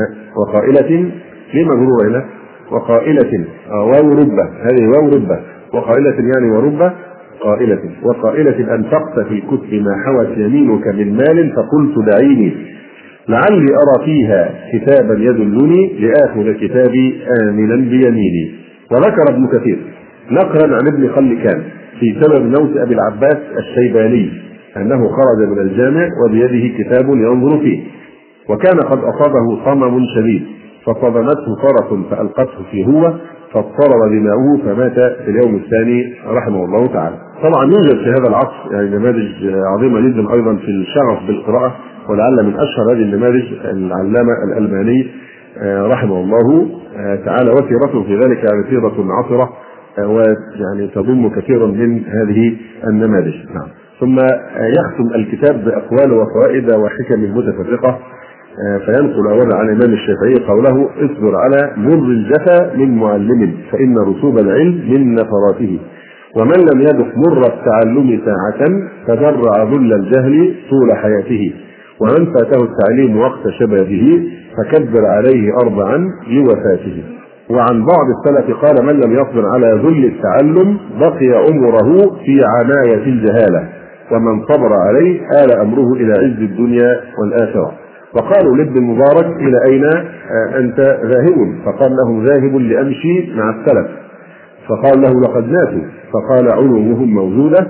وقائلة ليه مجرورة هنا؟ وقائلة واو ربة، هذه واو ربة، وقائلة يعني وربة قائلة. وقائلة أنفقت في الكتب ما حوت يمينك من مال فقلت دعيني لعلي أرى فيها كتابا يدلني لآخذ كتابي آمنا بيميني. وذكر ابن كثير نقلا عن ابن خلكان في سبب موت أبي العباس الشيباني أنه خرج من الجامع وبيده كتاب ينظر فيه، وكان قد أصابه صمم شديد فصدمته فرس فألقته في هو فاضطرب دماؤه فمات في اليوم الثاني رحمه الله تعالى. طبعا يوجد في هذا العصر يعني نماذج عظيمة جدا أيضا في الشغف بالقراءة، ولعل من أشهر هذه النماذج العلامة الألماني رحمه الله تعالى، وسيرته في ذلك يعني سيرة عطرة ويعني تضم كثيرا من هذه النماذج. نعم. ثم يختم الكتاب بأقوال وفوائد وحكم متفرقة، فينقل أولا عن الإمام الشافعي قوله اصبر على مر الجفا من معلم فإن رسوب العلم من نفراته، ومن لم يذق مر التعلم ساعة فجرع ذل الجهل طول حياته، ومن فاته التعليم وقت شبابه فكبر عليه أربعا لوفاته. وعن بعض السلف قال من لم يصبر على ذل التعلم بقي عمره في عناية الجهالة، ومن صبر عليه آل أمره إلى عز الدنيا والآخرة. وقالوا لابن المبارك إلى أين أنت ذاهب؟ فقال له ذاهب لأمشي مع السلف. فقال له لقد ماتوا، فقال علومهم موجودة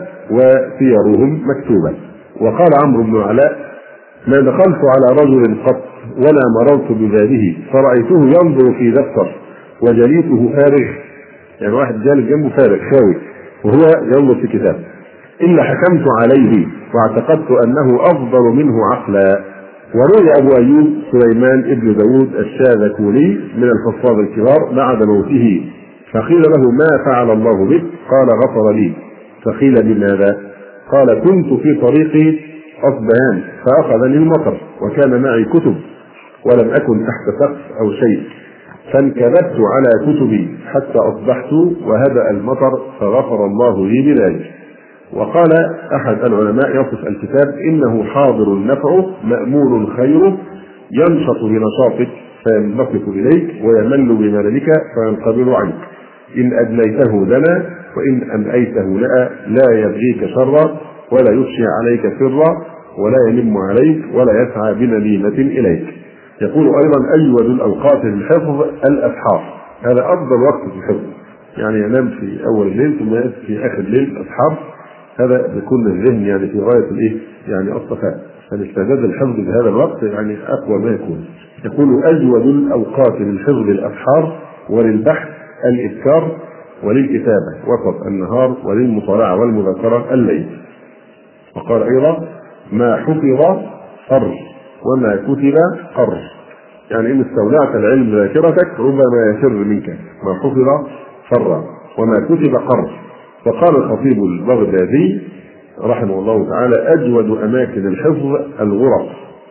وسيرهم مكتوبة. وقال عمرو بن علاء ما دخلت على رجل قط ولا مررت ببابه فرأيته ينظر في دفتر وجليته فارغ، يعني واحد جالس جنبه فارغ خاوي وهو ينظر في كتاب، إلا حكمت عليه واعتقدت أنه أفضل منه عقلا. وروي أبو أيوب سليمان ابن داود الشاذكوني من الحفاظ الكبار بعد موته، فقيل له ما فعل الله بك؟ قال غفر لي. فقيل بماذا؟ قال كنت في طريقي أصبهان فأخذني المطر وكان معي كتب ولم أكن تحت سقف أو شيء، فانكبت على كتبي حتى أصبحت وهدأ المطر فغفر الله لي بذلك. وقال أحد العلماء يصف الكتاب إنه حاضر نفعه مأمول خيره ينشط بنشاطك فينبسط إليك ويمل بمللك فينقبل عنك، إن أدنيته دنا وإن أمأيته لأ لا يبغيك شرا ولا يفشي عليك سرا ولا يلم عليك ولا يسعى بنميمة إليك. يقول أيضا أجود الأوقات للحفظ الأسحار، هذا أفضل وقت في الحفظ، يعني ينام في أول الليل ثم في آخر الليل الأسحار، هذا بيكون الذهن يعني في غاية الإيه يعني الصفاء، فالاستعداد للحفظ في هذا الوقت يعني أقوى ما يكون. يقول أجود الأوقات للحفظ الأسحار وللبحث الإذكار وللكتابة وسط النهار وللمطالعة والمذاكرة الليل. وقال أيضا ما حفظ فر وما كتب قر، يعني إن استودعت العلم ذاكرتك ربما يفر منك، ما حفظ فر وما كتب قر. وقال الخطيب البغدادي رحمه الله تعالى أجود أماكن الحفظ الغرف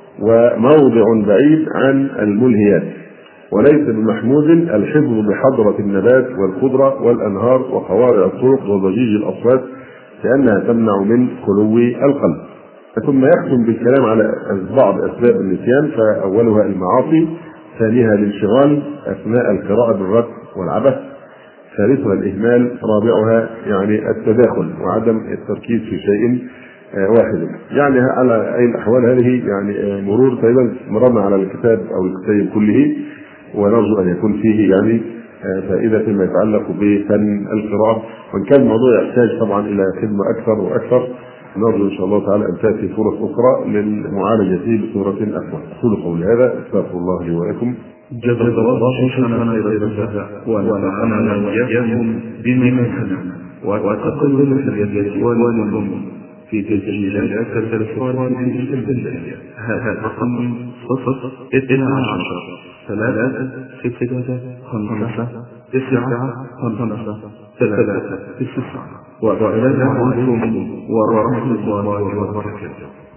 وموضع بعيد عن الملهيات، وليس بمحمود الحفظ بحضرة النبات والخضرة والأنهار وقوارع الطرق وضجيج الأصوات لأنها تمنع من خلو القلب. ثم يختم بالكلام على بعض أسباب النسيان، فأولها المعاصي، ثانيها الانشغال أثناء القراءة بالرد والعبث، ثالثها الإهمال، رابعها يعني التداخل وعدم التركيز في شيء واحد. يعني على أي الأحوال هذه يعني مرور تقريبا مررنا على الكتاب أو الكتاب كله، ونرجو أن يكون فيه يعني فائدة فيما يتعلق بفن القراءة، وإن كان الموضوع يحتاج طبعا إلى خدمة أكثر وأكثر. نرجو إن شاء الله تعالى أن تأتي فرص أخرى للمعالجة بصورة أكبر. أقول قولي هذا، أستغفر الله لي ولكم. جزا الله شيخنا خير الجزاء، ونفعنا وإياكم بما سمعنا، وتقبل تحية والدكم في تسجيلات التلفون في الجزائر. هذا الرقم صفر اثنى عشر ثلاثة ستة خمسة تسعة خمسة ثلاثة تسعة. والسلام عليكم ورحمة الله وبركاته.